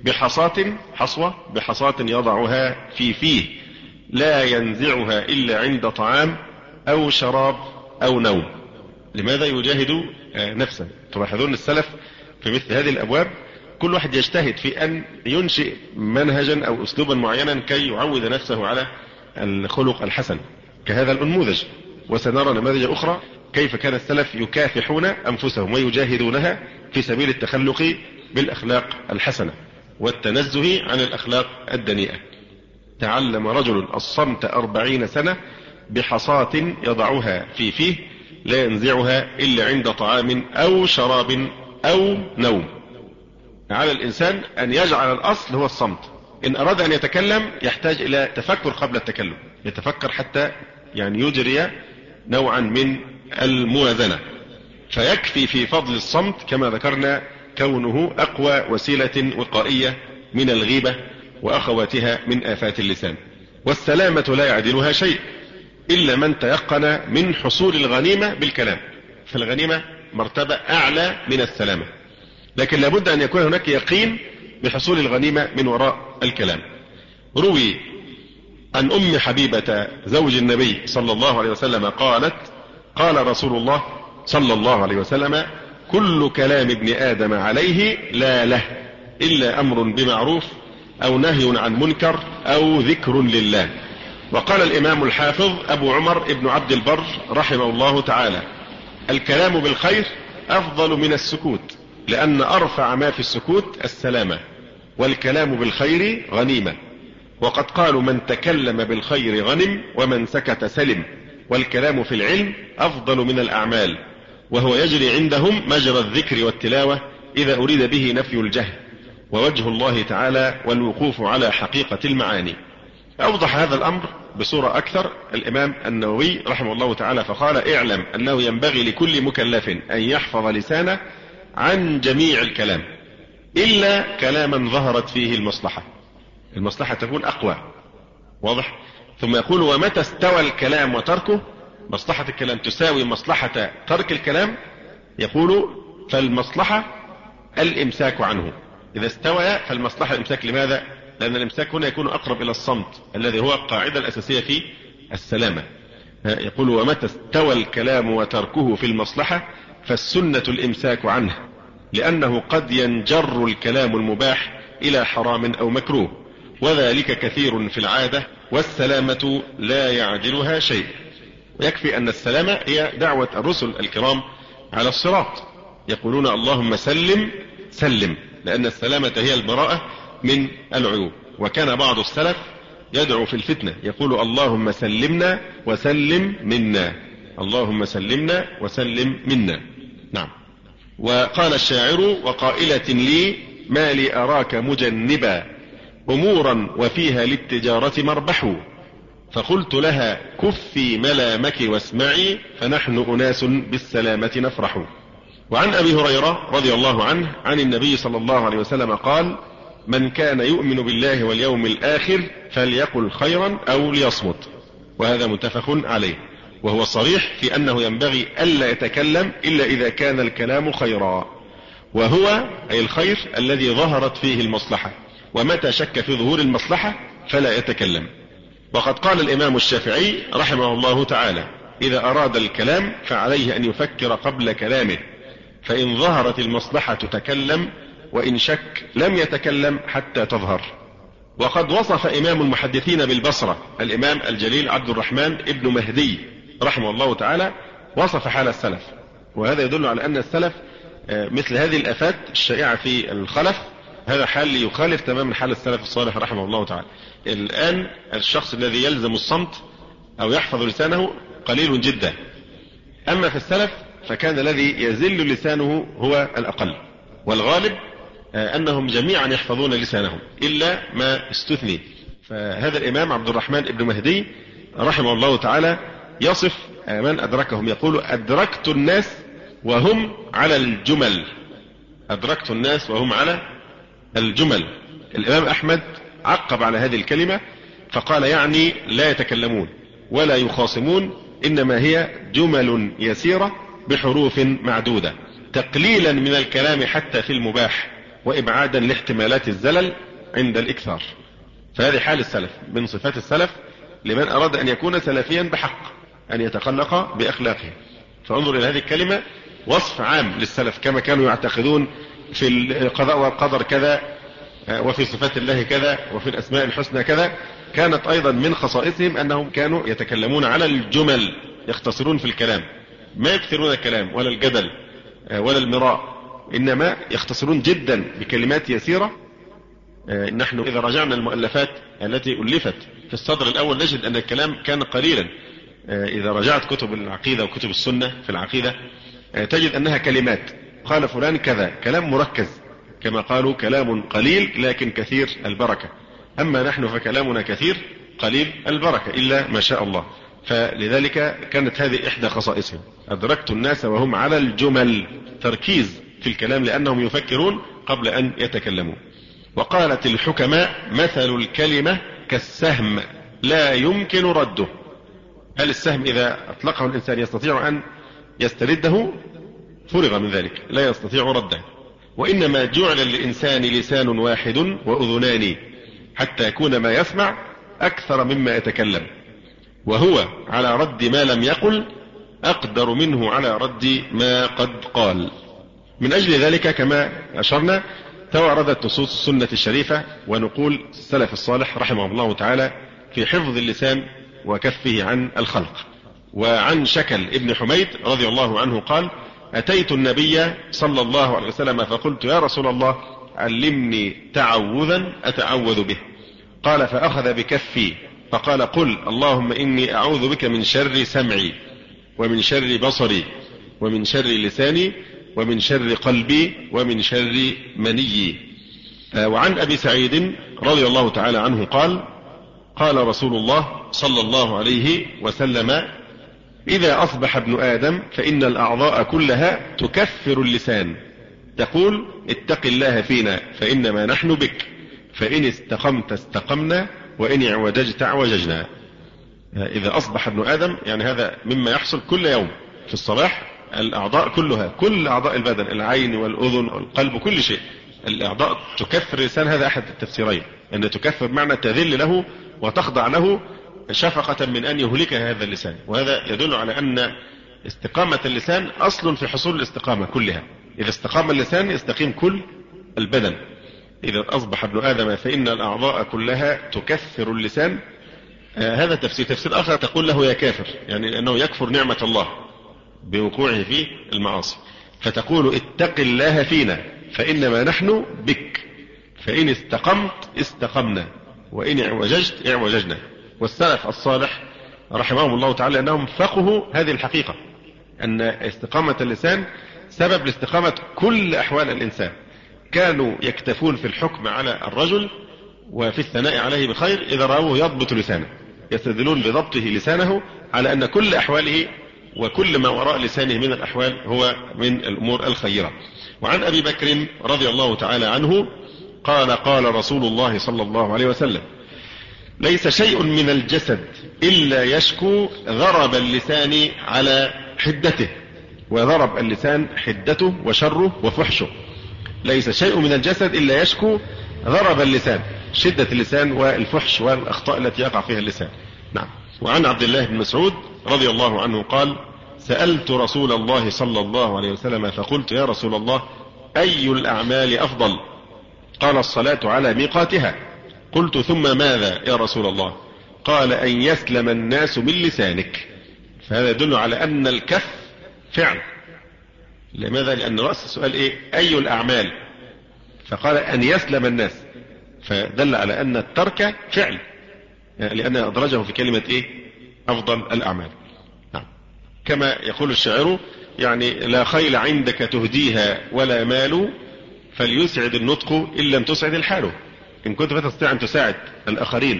بحصاة يضعها في فيه لا ينزعها إلا عند طعام أو شراب أو نوم. لماذا يجاهد نفسه؟ تلاحظون السلف في مثل هذه الأبواب كل واحد يجتهد في أن ينشئ منهجا أو أسلوبا معينا كي يعود نفسه على الخلق الحسن كهذا الأنموذج. وسنرى نماذج أخرى كيف كان السلف يكافحون أنفسهم ويجاهدونها في سبيل التخلق بالأخلاق الحسنة والتنزه عن الأخلاق الدنيئة. تعلم رجل الصمت 40 سنة بحصاة يضعها في فيه لا ينزعها إلا عند طعام أو شراب أو نوم. على الإنسان أن يجعل الأصل هو الصمت. إن أراد أن يتكلم يحتاج إلى تفكر قبل التكلم، يتفكر حتى يعني يجري نوعا من الموازنة. فيكفي في فضل الصمت كما ذكرنا كونه أقوى وسيلة وقائية من الغيبة وأخواتها من آفات اللسان. والسلامة لا يعدلها شيء إلا من تيقن من حصول الغنيمة بالكلام. فالغنيمة مرتبة أعلى من السلامة، لكن لابد أن يكون هناك يقين بحصول الغنيمة من وراء الكلام. روي عن أم حبيبة زوج النبي صلى الله عليه وسلم قالت: قال رسول الله صلى الله عليه وسلم: كل كلام ابن آدم عليه لا له إلا أمر بمعروف أو نهي عن منكر أو ذكر لله. وقال الإمام الحافظ أبو عمر ابن عبد البر رحمه الله تعالى: الكلام بالخير أفضل من السكوت، لأن أرفع ما في السكوت السلامة، والكلام بالخير غنيمة. وقد قالوا: من تكلم بالخير غنم، ومن سكت سلم. والكلام في العلم أفضل من الأعمال، وهو يجري عندهم مجرى الذكر والتلاوة إذا أريد به نفي الجهل، ووجه الله تعالى والوقوف على حقيقة المعاني. أوضح هذا الأمر بصورة أكثر الإمام النووي رحمه الله تعالى فقال: اعلم أنه ينبغي لكل مكلف أن يحفظ لسانه عن جميع الكلام إلا كلاما ظهرت فيه المصلحة تكون أقوى. واضح؟ ثم يقول: ومتى استوى الكلام وتركه، مصلحة الكلام تساوي مصلحة ترك الكلام، يقول: فالمصلحة الإمساك عنه. إذا استوى فالمصلحة الإمساك. لماذا؟ لأن الإمساك هنا يكون أقرب إلى الصمت الذي هو القاعدة الأساسية في السلامة. يقول: ومتى استوى الكلام وتركه في المصلحة فالسنة الإمساك عنه، لأنه قد ينجر الكلام المباح إلى حرام أو مكروه، وذلك كثير في العادة، والسلامة لا يعدلها شيء. ويكفي أن السلامة هي دعوة الرسل الكرام على الصراط، يقولون: اللهم سلم سلم، لأن السلامة هي البراءة من العيوب. وكان بعض السلف يدعو في الفتنة يقول: اللهم سلمنا وسلم منا، اللهم سلمنا وسلم منا. نعم. وقال الشاعر: وقائلة لي ما لي أراك مجنبا أمورا وفيها للتجارة مربح، فقلت لها: كفي ملامك واسمعي، فنحن أناس بالسلامة نفرح. وعن أبي هريرة رضي الله عنه عن النبي صلى الله عليه وسلم قال: من كان يؤمن بالله واليوم الآخر فليقل خيرا أو ليصمت. وهذا متفق عليه، وهو صريح في أنه ينبغي ألا يتكلم إلا إذا كان الكلام خيرا، وهو أي الخير الذي ظهرت فيه المصلحة، ومتى شك في ظهور المصلحة فلا يتكلم. وقد قال الإمام الشافعي رحمه الله تعالى: إذا أراد الكلام فعليه أن يفكر قبل كلامه، فإن ظهرت المصلحة تكلم، وإن شك لم يتكلم حتى تظهر. وقد وصف إمام المحدثين بالبصرة الإمام الجليل عبد الرحمن ابن مهدي رحمه الله تعالى، وصف حال السلف، وهذا يدل على أن السلف مثل هذه الآفات الشائعة في الخلف هذا حال يخالف تماما حال السلف الصالح رحمه الله تعالى. الآن الشخص الذي يلزم الصمت أو يحفظ لسانه قليل جدا، أما في السلف فكان الذي يزل لسانه هو الأقل، والغالب أنهم جميعا يحفظون لسانهم إلا ما استثني. فهذا الإمام عبد الرحمن ابن مهدي رحمه الله تعالى يصف من أدركهم، يقول: أدركت الناس وهم على الجمل، أدركت الناس وهم على الجمل. الإمام أحمد عقب على هذه الكلمة فقال: يعني لا يتكلمون ولا يخاصمون، إنما هي جمل يسيرة بحروف معدودة، تقليلا من الكلام حتى في المباح، وإبعادا لاحتمالات الزلل عند الإكثار. فهذه حال السلف، من صفات السلف لمن أراد أن يكون سلفيا بحق أن يتخلق بأخلاقه. فانظر إلى هذه الكلمة وصف عام للسلف، كما كانوا يعتقدون في القضاء والقدر كذا، وفي صفات الله كذا، وفي الأسماء الحسنى كذا. كانت أيضا من خصائصهم أنهم كانوا يتكلمون على الجمل، يختصرون في الكلام، ما يكثرون الكلام ولا الجدل ولا المراء، إنما يختصرون جدا بكلمات يسيرة. نحن إذا رجعنا المؤلفات التي ألفت في الصدر الأول نجد أن الكلام كان قليلا. إذا رجعت كتب العقيدة وكتب السنة في العقيدة تجد أنها كلمات، قال فلان كذا، كلام مركز، كما قالوا: كلام قليل لكن كثير البركة. أما نحن فكلامنا كثير قليل البركة إلا ما شاء الله. فلذلك كانت هذه إحدى خصائصهم، أدركت الناس وهم على الجمل، تركيز في الكلام لأنهم يفكرون قبل أن يتكلموا. وقالت الحكماء: مثل الكلمة كالسهم لا يمكن رده. هل السهم إذا أطلقه الإنسان يستطيع أن يسترده؟ فرغ من ذلك، لا يستطيع رده. وإنما جعل للإنسان لسان واحد وأذنان حتى يكون ما يسمع أكثر مما يتكلم، وهو على رد ما لم يقل أقدر منه على رد ما قد قال. من أجل ذلك كما أشرنا تواردت نصوص السنة الشريفة ونقول السلف الصالح رحمه الله تعالى في حفظ اللسان وكفه عن الخلق. وعن شكل ابن حميد رضي الله عنه قال: أتيت النبي صلى الله عليه وسلم فقلت: يا رسول الله علمني تعوذا أتعوذ به. قال: فأخذ بكفي فقال: قل اللهم إني أعوذ بك من شر سمعي ومن شر بصري ومن شر لساني ومن شر قلبي ومن شر مني. وعن أبي سعيد رضي الله تعالى عنه قال: قال رسول الله صلى الله عليه وسلم: إذا أصبح ابن آدم فإن الأعضاء كلها تكفر اللسان، تقول: اتق الله فينا فإنما نحن بك، فإن استقمت استقمنا وإن اعوججت اعوججنا. إذا أصبح ابن آدم يعني هذا مما يحصل كل يوم في الصباح، الأعضاء كلها، كل أعضاء البدن، العين والأذن والقلب، كل شيء الأعضاء تكفر اللسان. هذا أحد التفسيرين، أن تكفر معنى تذل له وتخضع له شفقة من أن يهلك هذا اللسان. وهذا يدل على أن استقامة اللسان أصل في حصول الاستقامة كلها. إذا استقام اللسان يستقيم كل البدن. إذا أصبح ابن آدم فإن الأعضاء كلها تكفر اللسان. هذا تفسير آخر تقول له يا كافر، يعني أنه يكفر نعمة الله بوقوعه في المعاصي، فتقول: اتق الله فينا فإنما نحن بك، فإن استقمت استقمنا وإن اعوججت اعوججنا. والسلف الصالح رحمهم الله تعالى أنهم فقهوا هذه الحقيقة، أن استقامة اللسان سبب لاستقامة كل أحوال الإنسان. كانوا يكتفون في الحكم على الرجل وفي الثناء عليه بخير إذا رأوه يضبط لسانه، يستدلون بضبطه لسانه على أن كل أحواله وكل ما وراء لسانه من الأحوال هو من الأمور الخيرة. وعن أبي بكر رضي الله تعالى عنه قال: قال رسول الله صلى الله عليه وسلم: ليس شيء من الجسد إلا يشكو ضرب اللسان على حدته. وضرب اللسان حدته وشره وفحشه. ليس شيء من الجسد إلا يشكو ضرب اللسان، شدة اللسان والفحش والأخطاء التي يقع فيها اللسان. نعم. وعن عبد الله بن مسعود رضي الله عنه قال: سألت رسول الله صلى الله عليه وسلم فقلت: يا رسول الله أي الأعمال أفضل؟ قال: الصلاة على ميقاتها. قلت: ثم ماذا يا رسول الله؟ قال: أن يسلم الناس من لسانك. فهذا يدل على أن الكف فعل. لماذا؟ لأن رأس السؤال إيه؟ أي الأعمال؟ فقال: أن يسلم الناس، فدل على أن الترك فعل، يعني لأن أدرجه في كلمة إيه؟ أفضل الأعمال. نعم. كما يقول الشاعر: يعني لا خيل عندك تهديها ولا مال، فليسعد النطق إن لم تسعد الحال. إن كنت تستطيع أن تساعد الآخرين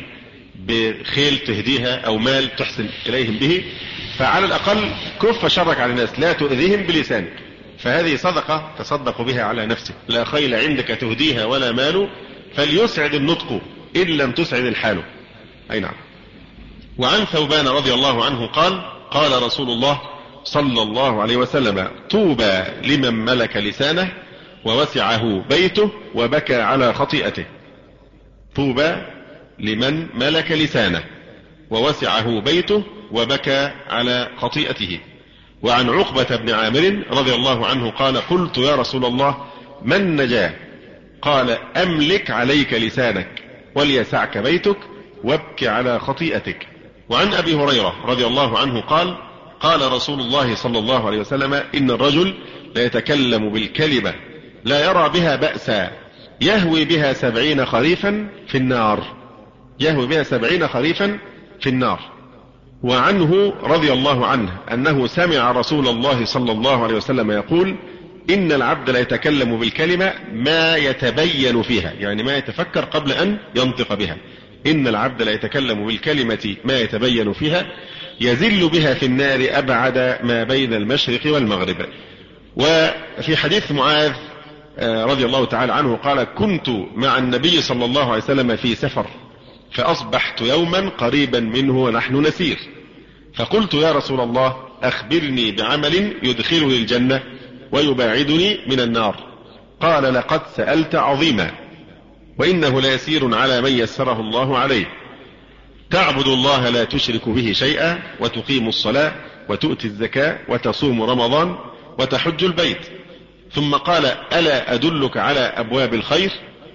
بخيل تهديها أو مال تحسن إليهم به، فعلى الأقل كف شرك على الناس، لا تؤذيهم بلسانك. فهذه صدقة تصدق بها على نفسك. لا خيل عندك تهديها ولا مال، فليسعد النطق إن لم تسعد الحال. أي نعم. وعن ثوبان رضي الله عنه قال: قال رسول الله صلى الله عليه وسلم: طوبى لمن ملك لسانه ووسعه بيته وبكى على خطيئته. طوبى لمن ملك لسانه ووسعه بيته وبكى على خطيئته. وعن عقبة بن عامر رضي الله عنه قال: قلت: يا رسول الله من نجاه؟ قال: أملك عليك لسانك وليسعك بيتك وابك على خطيئتك. وعن أبي هريرة رضي الله عنه قال: قال رسول الله صلى الله عليه وسلم: إن الرجل لا يتكلم بالكلمة لا يرى بها بأسا يهوي بها 70 خريفا في النار. يهوي بها 70 خريفا في النار. وعنه رضي الله عنه أنه سمع رسول الله صلى الله عليه وسلم يقول: إن العبد لا يتكلم بالكلمة ما يتبين فيها، يعني ما يتفكر قبل أن ينطق بها. إن العبد لا يتكلم بالكلمة ما يتبين فيها يزل بها في النار أبعد ما بين المشرق والمغرب. وفي حديث معاذ رضي الله تعالى عنه قال: كنت مع النبي صلى الله عليه وسلم في سفر، فأصبحت يوما قريبا منه ونحن نسير، فقلت: يا رسول الله أخبرني بعمل يدخلني الجنة ويباعدني من النار. قال: لقد سألت عظيما، وإنه ليسير على من يسره الله عليه. تعبد الله لا تشرك به شيئا، وتقيم الصلاة، وتؤتي الزكاة، وتصوم رمضان، وتحج البيت. ثم قال: ألا أدلك على أبواب الخير؟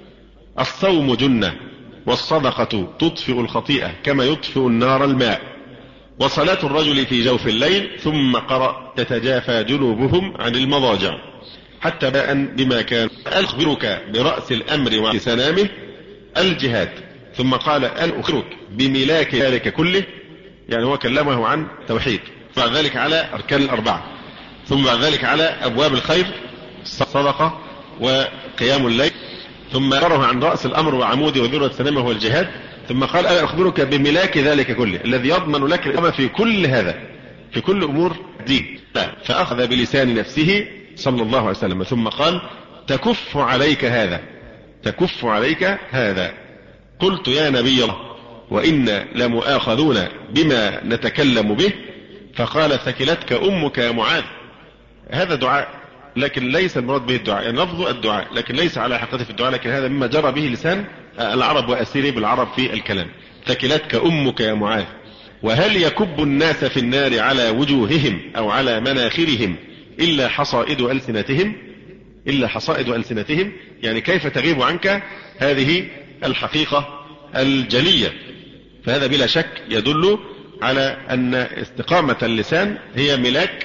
الصوم جنة، والصدقة تطفئ الخطيئة كما يطفئ النار الماء، وصلاة الرجل في جوف الليل. ثم قرأ: تتجافى جنوبهم عن المضاجع، حتى باء بما كان. أخبرك برأس الأمر وسنامه؟ الجهاد. ثم قال: أن أخبرك بملاك ذلك كله؟ يعني هو كلمه عن توحيد، بعد ذلك على أركان الأربعة، ثم بعد ذلك على أبواب الخير، الصدقة وقيام الليل، ثم أخبره عن رأس الأمر وعموده وذروة سنامه هو الجهاد. ثم قال: أنا أخبرك بملاك ذلك كله الذي يضمن لك الإقامة في كل هذا، في كل أمور الدين. فأخذ بلسان نفسه صلى الله عليه وسلم، ثم قال: تكف عليك هذا، تكف عليك هذا. قلت: يا نبي الله، وإنا لمؤاخذون بما نتكلم به. فقال: ثكلتك أمك يا معاذ. هذا دعاء، لكن ليس المراد به الدعاء، يعني لفظ الدعاء لكن ليس على حقيقته في الدعاء، لكن هذا مما جرى به لسان العرب وأسيري بالعرب في الكلام. ثكلتك أمك يا معاذ. وهل يكب الناس في النار على وجوههم أو على مناخرهم إلا حصائد ألسنتهم؟ إلا حصائد ألسنتهم، يعني كيف تغيب عنك هذه الحقيقة الجلية؟ فهذا بلا شك يدل على أن استقامة اللسان هي ملاك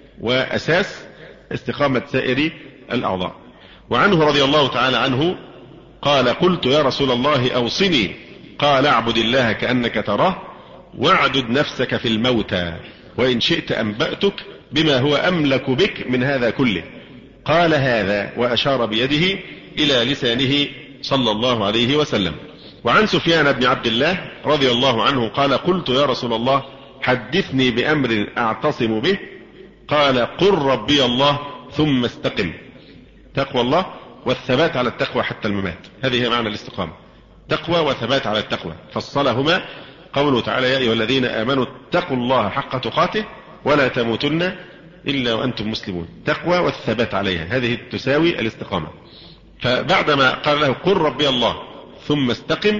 وأساس استقامة سائر الأعضاء. وعنه رضي الله تعالى عنه قال: قلت: يا رسول الله أوصني. قال: اعبد الله كأنك تراه، واعدد نفسك في الموتى، وإن شئت أنبأتك بما هو أملك بك من هذا كله. قال: هذا، وأشار بيده إلى لسانه صلى الله عليه وسلم. وعن سفيان بن عبد الله رضي الله عنه قال: قلت: يا رسول الله حدثني بأمر أعتصم به. قال: قل ربي الله ثم استقم. تقوى الله والثبات على التقوى حتى الممات، هذه هي معنى الاستقامة، تقوى وثبات على التقوى. فصلهما قوله تعالى: يا أيها الذين آمنوا اتقوا الله حق تقاته ولا تموتن إلا وأنتم مسلمون. تقوى والثبات عليها، هذه تساوي الاستقامة. فبعدما قال له: قل ربي الله ثم استقم،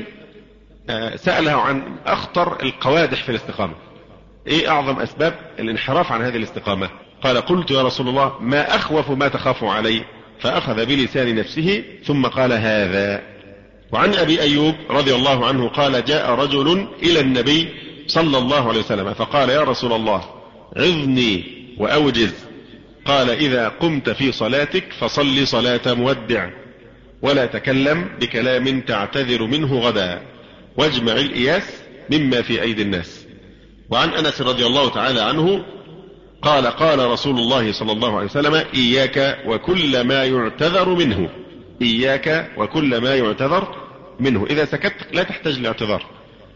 سأله عن أخطر القوادح في الاستقامة، ايه اعظم اسباب الانحراف عن هذه الاستقامة؟ قال: قلت: يا رسول الله ما اخوف ما تخاف علي؟ فاخذ بلسان نفسه ثم قال: هذا. وعن ابي ايوب رضي الله عنه قال: جاء رجل الى النبي صلى الله عليه وسلم فقال: يا رسول الله عظني واوجز. قال: اذا قمت في صلاتك فصل صلاة مودع، ولا تكلم بكلام تعتذر منه غدا، واجمع الإياس مما في أيدي الناس. وعن أنس رضي الله تعالى عنه قال: قال رسول الله صلى الله عليه وسلم: إياك وكل ما يعتذر منه، إياك وكل ما يعتذر منه. إذا سكت لا تحتاج لاعتذار،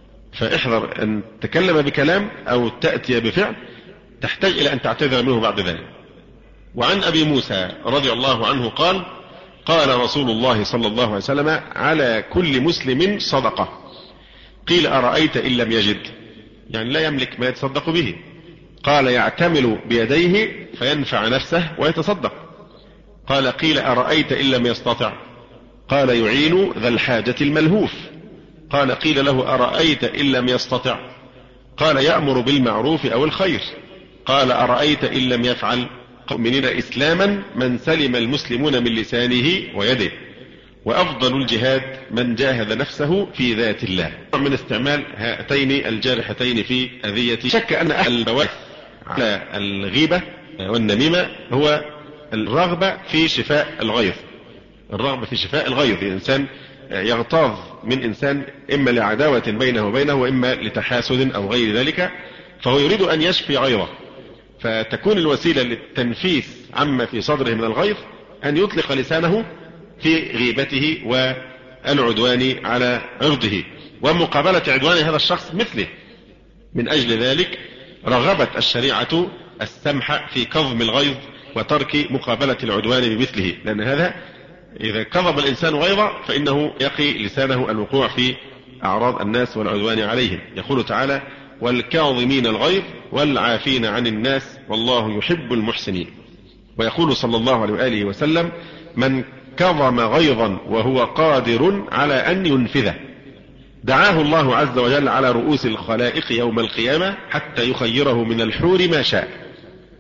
فاحذر أن تتكلم بكلام أو تأتي بفعل تحتاج إلى أن تعتذر منه بعد ذلك. وعن أبي موسى رضي الله عنه قال: قال رسول الله صلى الله عليه وسلم: على كل مسلم صدقة. قيل: أرأيت إن لم يجد؟ يعني لا يملك ما يتصدق به. قال: يعتمل بيديه فينفع نفسه ويتصدق. قال: قيل: أرأيت إن لم يستطع؟ قال: يعين ذا الحاجة الملهوف. قال: قيل له: أرأيت إن لم يستطع؟ قال: يأمر بالمعروف أو الخير. قال: أرأيت إن لم يفعل؟ مؤمنين إسلاما من سلم المسلمون من لسانه ويده، وأفضل الجهاد من جاهد نفسه في ذات الله. من استعمال هاتين الجارحتين في أذية. شك أن أحد البواحث على الغيبة والنميمة هو الرغبة في شفاء الغيظ، الرغبة في شفاء الغيظ. الإنسان يغتاظ من إنسان إما لعداوة بينه وبينه، وإما لتحاسد أو غير ذلك، فهو يريد أن يشفي غيظه، فتكون الوسيلة للتنفيس عما في صدره من الغيظ أن يطلق لسانه في غيبته والعدوان على عرضه ومقابلة عدوان هذا الشخص مثله. من أجل ذلك رغبت الشريعة السمح في كظم الغيظ وترك مقابلة العدوان بمثله، لأن هذا إذا كظم الإنسان غيظا فإنه يقي لسانه الوقوع في أعراض الناس والعدوان عليهم. يقول تعالى: والكاظمين الغيظ والعافين عن الناس والله يحب المحسنين. ويقول صلى الله عليه وآله وسلم: من كظم غيظا وهو قادر على أن ينفذه دعاه الله عز وجل على رؤوس الخلائق يوم القيامة حتى يخيره من الحور ما شاء.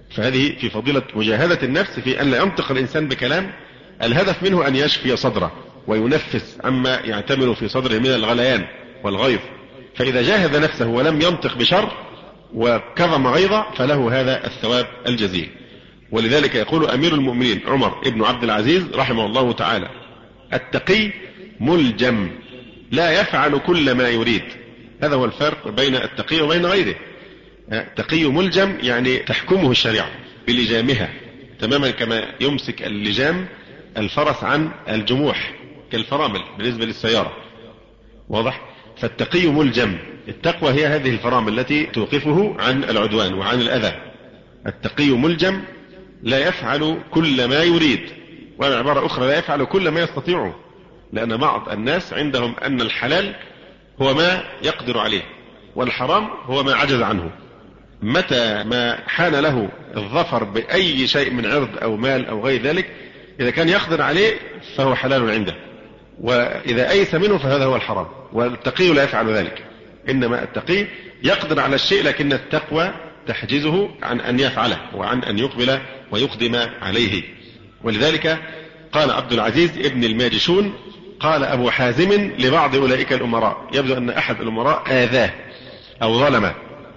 فهذه في فضيلة مجاهدة النفس في أن لا ينطق الإنسان بكلام الهدف منه أن يشفي صدره وينفس عما يعتمل في صدره من الغليان والغيظ. فإذا جاهد نفسه ولم ينطق بشر وكظم غيظه فله هذا الثواب الجزيل. ولذلك يقول أمير المؤمنين عمر ابن عبد العزيز رحمه الله تعالى: التقي ملجم لا يفعل كل ما يريد. هذا هو الفرق بين التقي وبين غيره. التقي ملجم يعني تحكمه الشريعة بلجامها تماما كما يمسك اللجام الفرس عن الجموح كالفرامل بالنسبة للسيارة، واضح؟ فالتقي ملجم، التقوى هي هذه الفرامل التي توقفه عن العدوان وعن الأذى. التقي ملجم لا يفعل كل ما يريد، وعبارة أخرى لا يفعل كل ما يستطيعه، لأن بعض الناس عندهم أن الحلال هو ما يقدر عليه والحرام هو ما عجز عنه. متى ما حان له الظفر بأي شيء من عرض أو مال أو غير ذلك، إذا كان يقدر عليه فهو حلال عنده، وإذا أيس منه فهذا هو الحرام. والتقي لا يفعل ذلك، إنما التقي يقدر على الشيء لكن التقوى تحجزه عن أن يفعله وعن أن يقبل ويقدم عليه. ولذلك قال عبد العزيز ابن الماجشون: قال أبو حازم لبعض أولئك الأمراء، يبدو أن أحد الأمراء آذاه أو ظلمه،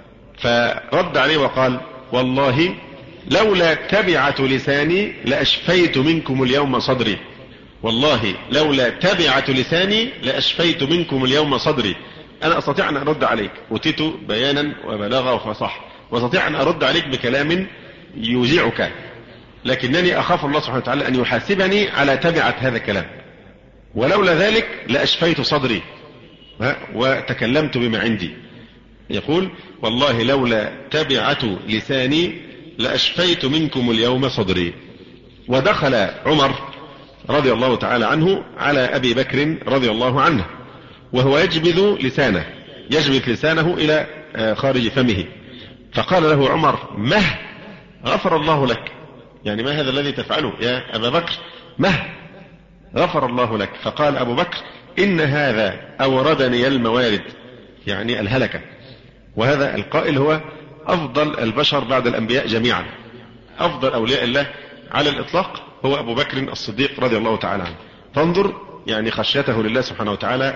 فرد عليه وقال: والله لولا تبعة لساني لأشفيت منكم اليوم صدري. والله لولا تبعة لساني لأشفيت منكم اليوم صدري. أنا أستطيع أن أرد عليك، أوتيت بيانا وبلاغة وفصاحة، وأستطيع أن أرد عليك بكلام يوجعك، لكنني أخاف الله سبحانه وتعالى أن يحاسبني على تبعة هذا الكلام، ولولا ذلك لأشفيت صدري وتكلمت بما عندي. يقول: والله لولا تبعة لساني لأشفيت منكم اليوم صدري. ودخل عمر رضي الله تعالى عنه على أبي بكر رضي الله عنه وهو يجبذ لسانه إلى خارج فمه، فقال له عمر: مه غفر الله لك، يعني ما هذا الذي تفعله يا أبا بكر؟ مه غفر الله لك. فقال أبو بكر: إن هذا أوردني الموارد، يعني الهلكة. وهذا القائل هو أفضل البشر بعد الأنبياء جميعا، أفضل أولياء الله على الإطلاق هو أبو بكر الصديق رضي الله تعالى عنه. فانظر يعني خشيته لله سبحانه وتعالى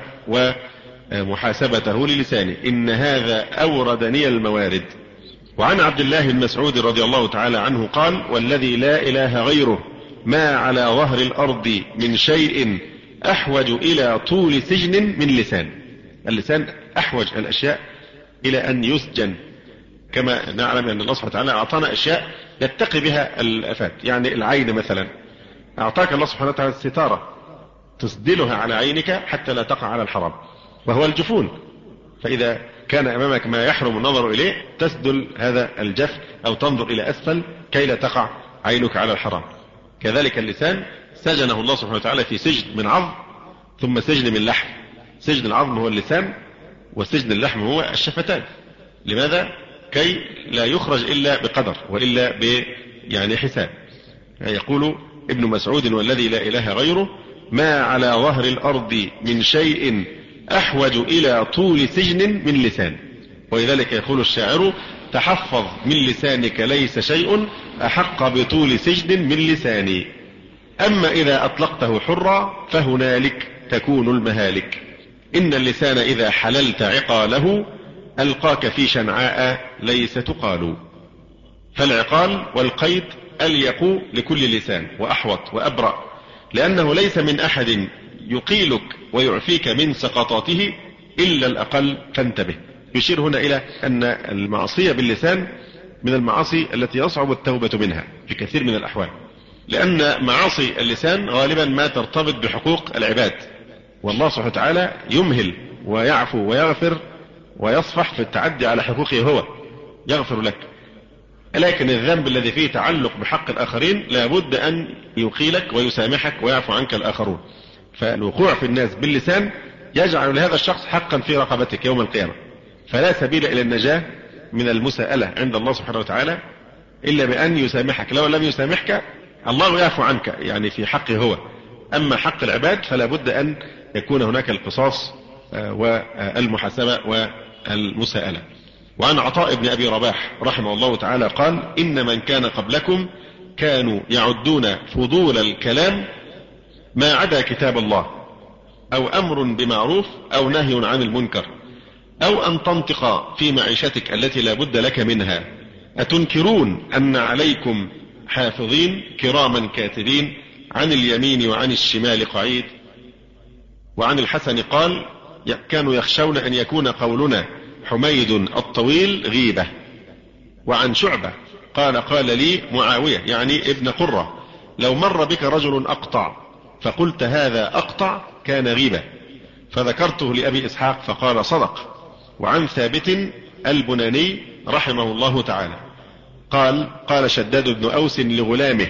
ومحاسبته للسانه: إن هذا أوردني الموارد. وعن عبد الله بن مسعود رضي الله تعالى عنه قال: والذي لا إله غيره ما على ظهر الأرض من شيء أحوج إلى طول سجن من لسان. اللسان أحوج الأشياء إلى أن يسجن، كما نعلم أن الله سبحانه وتعالى أعطانا أشياء يتقي بها الآفات. يعني العين مثلا، أعطاك الله سبحانه وتعالى الستارة تسدلها على عينك حتى لا تقع على الحرام، وهو الجفون، فإذا كان أمامك ما يحرم النظر إليه تسدل هذا الجف أو تنظر إلى أسفل كي لا تقع عينك على الحرام. كذلك اللسان سجنه الله سبحانه وتعالى في سجن من عظم ثم سجن من لحم. سجن العظم هو اللسان، وسجن اللحم هو الشفتان. لماذا؟ كي لا يخرج إلا بقدر وإلا يعني حساب. يقول ابن مسعود: والذي لا إله غيره ما على ظهر الأرض من شيء أحوج إلى طول سجن من لسان. ولذلك يقول الشاعر: تحفظ من لسانك ليس شيء أحق بطول سجن من لساني، أما إذا أطلقته حرا فهنالك تكون المهالك. إن اللسان إذا حللت عقاله ألقاك في شنعاء ليس تقال. فالعقال والقيد أليق لكل لسان وأحوط وأبرأ، لأنه ليس من أحد يقيلك ويعفيك من سقطاته إلا الأقل، فانتبه. يشير هنا إلى أن المعصية باللسان من المعاصي التي يصعب التوبة منها في كثير من الأحوال، لأن معاصي اللسان غالبا ما ترتبط بحقوق العباد، والله سبحانه وتعالى يمهل ويعفو ويغفر ويصفح في التعدي على حقوقه، هو يغفر لك. لكن الذنب الذي فيه تعلق بحق الآخرين لابد أن يقيلك ويسامحك ويعفو عنك الآخرون. فالوقوع في الناس باللسان يجعل لهذا الشخص حقا في رقبتك يوم القيامة، فلا سبيل إلى النجاة من المساءلة عند الله سبحانه وتعالى إلا بأن يسامحك. لو لم يسامحك الله يعفو عنك يعني في حقه هو، أما حق العباد فلا بد أن يكون هناك القصاص والمحاسبة والمساءلة. وعن عطاء بن أبي رباح رحمه الله تعالى قال: إن من كان قبلكم كانوا يعدون فضول الكلام ما عدا كتاب الله، أو أمر بمعروف أو نهي عن المنكر، أو أن تنطق في معيشتك التي لا بد لك منها. أتنكرون أن عليكم حافظين كراما كاتبين عن اليمين وعن الشمال قعيد؟ وعن الحسن قال: كانوا يخشون أن يكون قولنا حميد الطويل غيبة. وعن شعبة قال: قال لي معاوية يعني ابن قرة: لو مر بك رجل أقطع فقلت هذا أقطع كان غيبة. فذكرته لأبي إسحاق فقال: صدق. وعن ثابت البناني رحمه الله تعالى قال: قال شداد بن أوس لغلامه: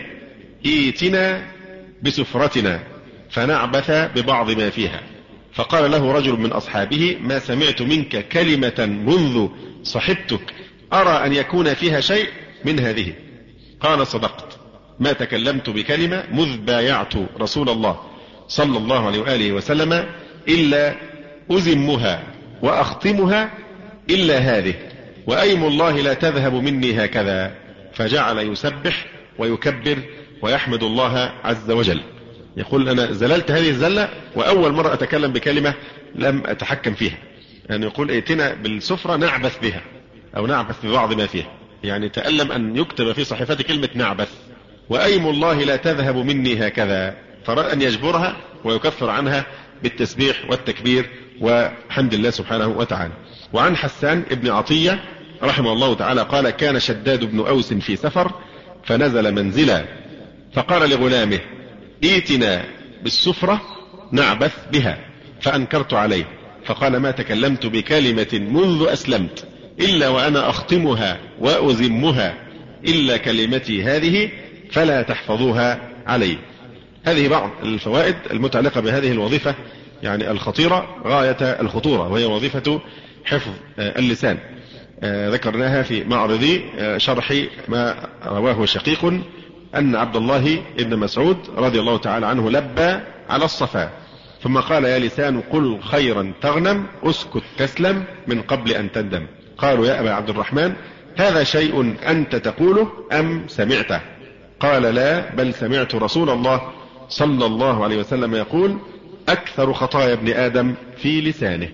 ائتنا بسفرتنا فنعبث ببعض ما فيها. فقال له رجل من أصحابه: ما سمعت منك كلمة منذ صحبتك أرى أن يكون فيها شيء من هذه. قال: صدقت، ما تكلمت بكلمة مذ بايعت رسول الله صلى الله عليه وآله وسلم إلا أزمها وأختمها إلا هذه، وأيم الله لا تذهب مني هكذا. فجعل يسبح ويكبر ويحمد الله عز وجل. يقول: أنا زللت هذه الزلة وأول مرة أتكلم بكلمة لم أتحكم فيها. يعني يقول: ائتنا بالسفرة نعبث بها أو نعبث ببعض ما فيها، يعني تألم أن يكتب في صحيفته كلمة نعبث. وأيم الله لا تذهب مني هكذا، فرأى أن يجبرها ويكفر عنها بالتسبيح والتكبير وحمد الله سبحانه وتعالى. وعن حسان ابن عطية رحمه الله تعالى قال: كان شداد بن أوس في سفر فنزل منزلا فقال لغلامه: ائتنا بالسفرة نعبث بها. فأنكرت عليه فقال: ما تكلمت بكلمة منذ أسلمت إلا وأنا أختمها وأزمها إلا كلمتي هذه فلا تحفظوها علي. هذه بعض الفوائد المتعلقة بهذه الوظيفة يعني الخطيرة غاية الخطورة، وهي وظيفة حفظ اللسان. ذكرناها في معرض شرح ما رواه شقيق أن عبد الله بن مسعود رضي الله تعالى عنه لبى على الصفا ثم قال: يا لسان قل خيرا تغنم، اسكت تسلم من قبل أن تندم. قالوا: يا أبا عبد الرحمن هذا شيء أنت تقوله أم سمعته؟ قال: لا، بل سمعت رسول الله صلى الله عليه وسلم يقول: أكثر خطايا ابن آدم في لسانه.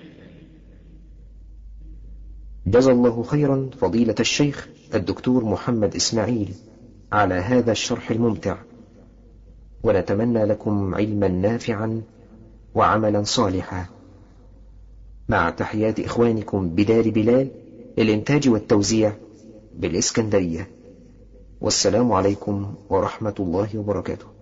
جزا الله خيرا فضيلة الشيخ الدكتور محمد إسماعيل على هذا الشرح الممتع، ونتمنى لكم علما نافعا وعملا صالحا، مع تحيات إخوانكم بدار بلال للإنتاج والتوزيع بالإسكندرية. والسلام عليكم ورحمة الله وبركاته.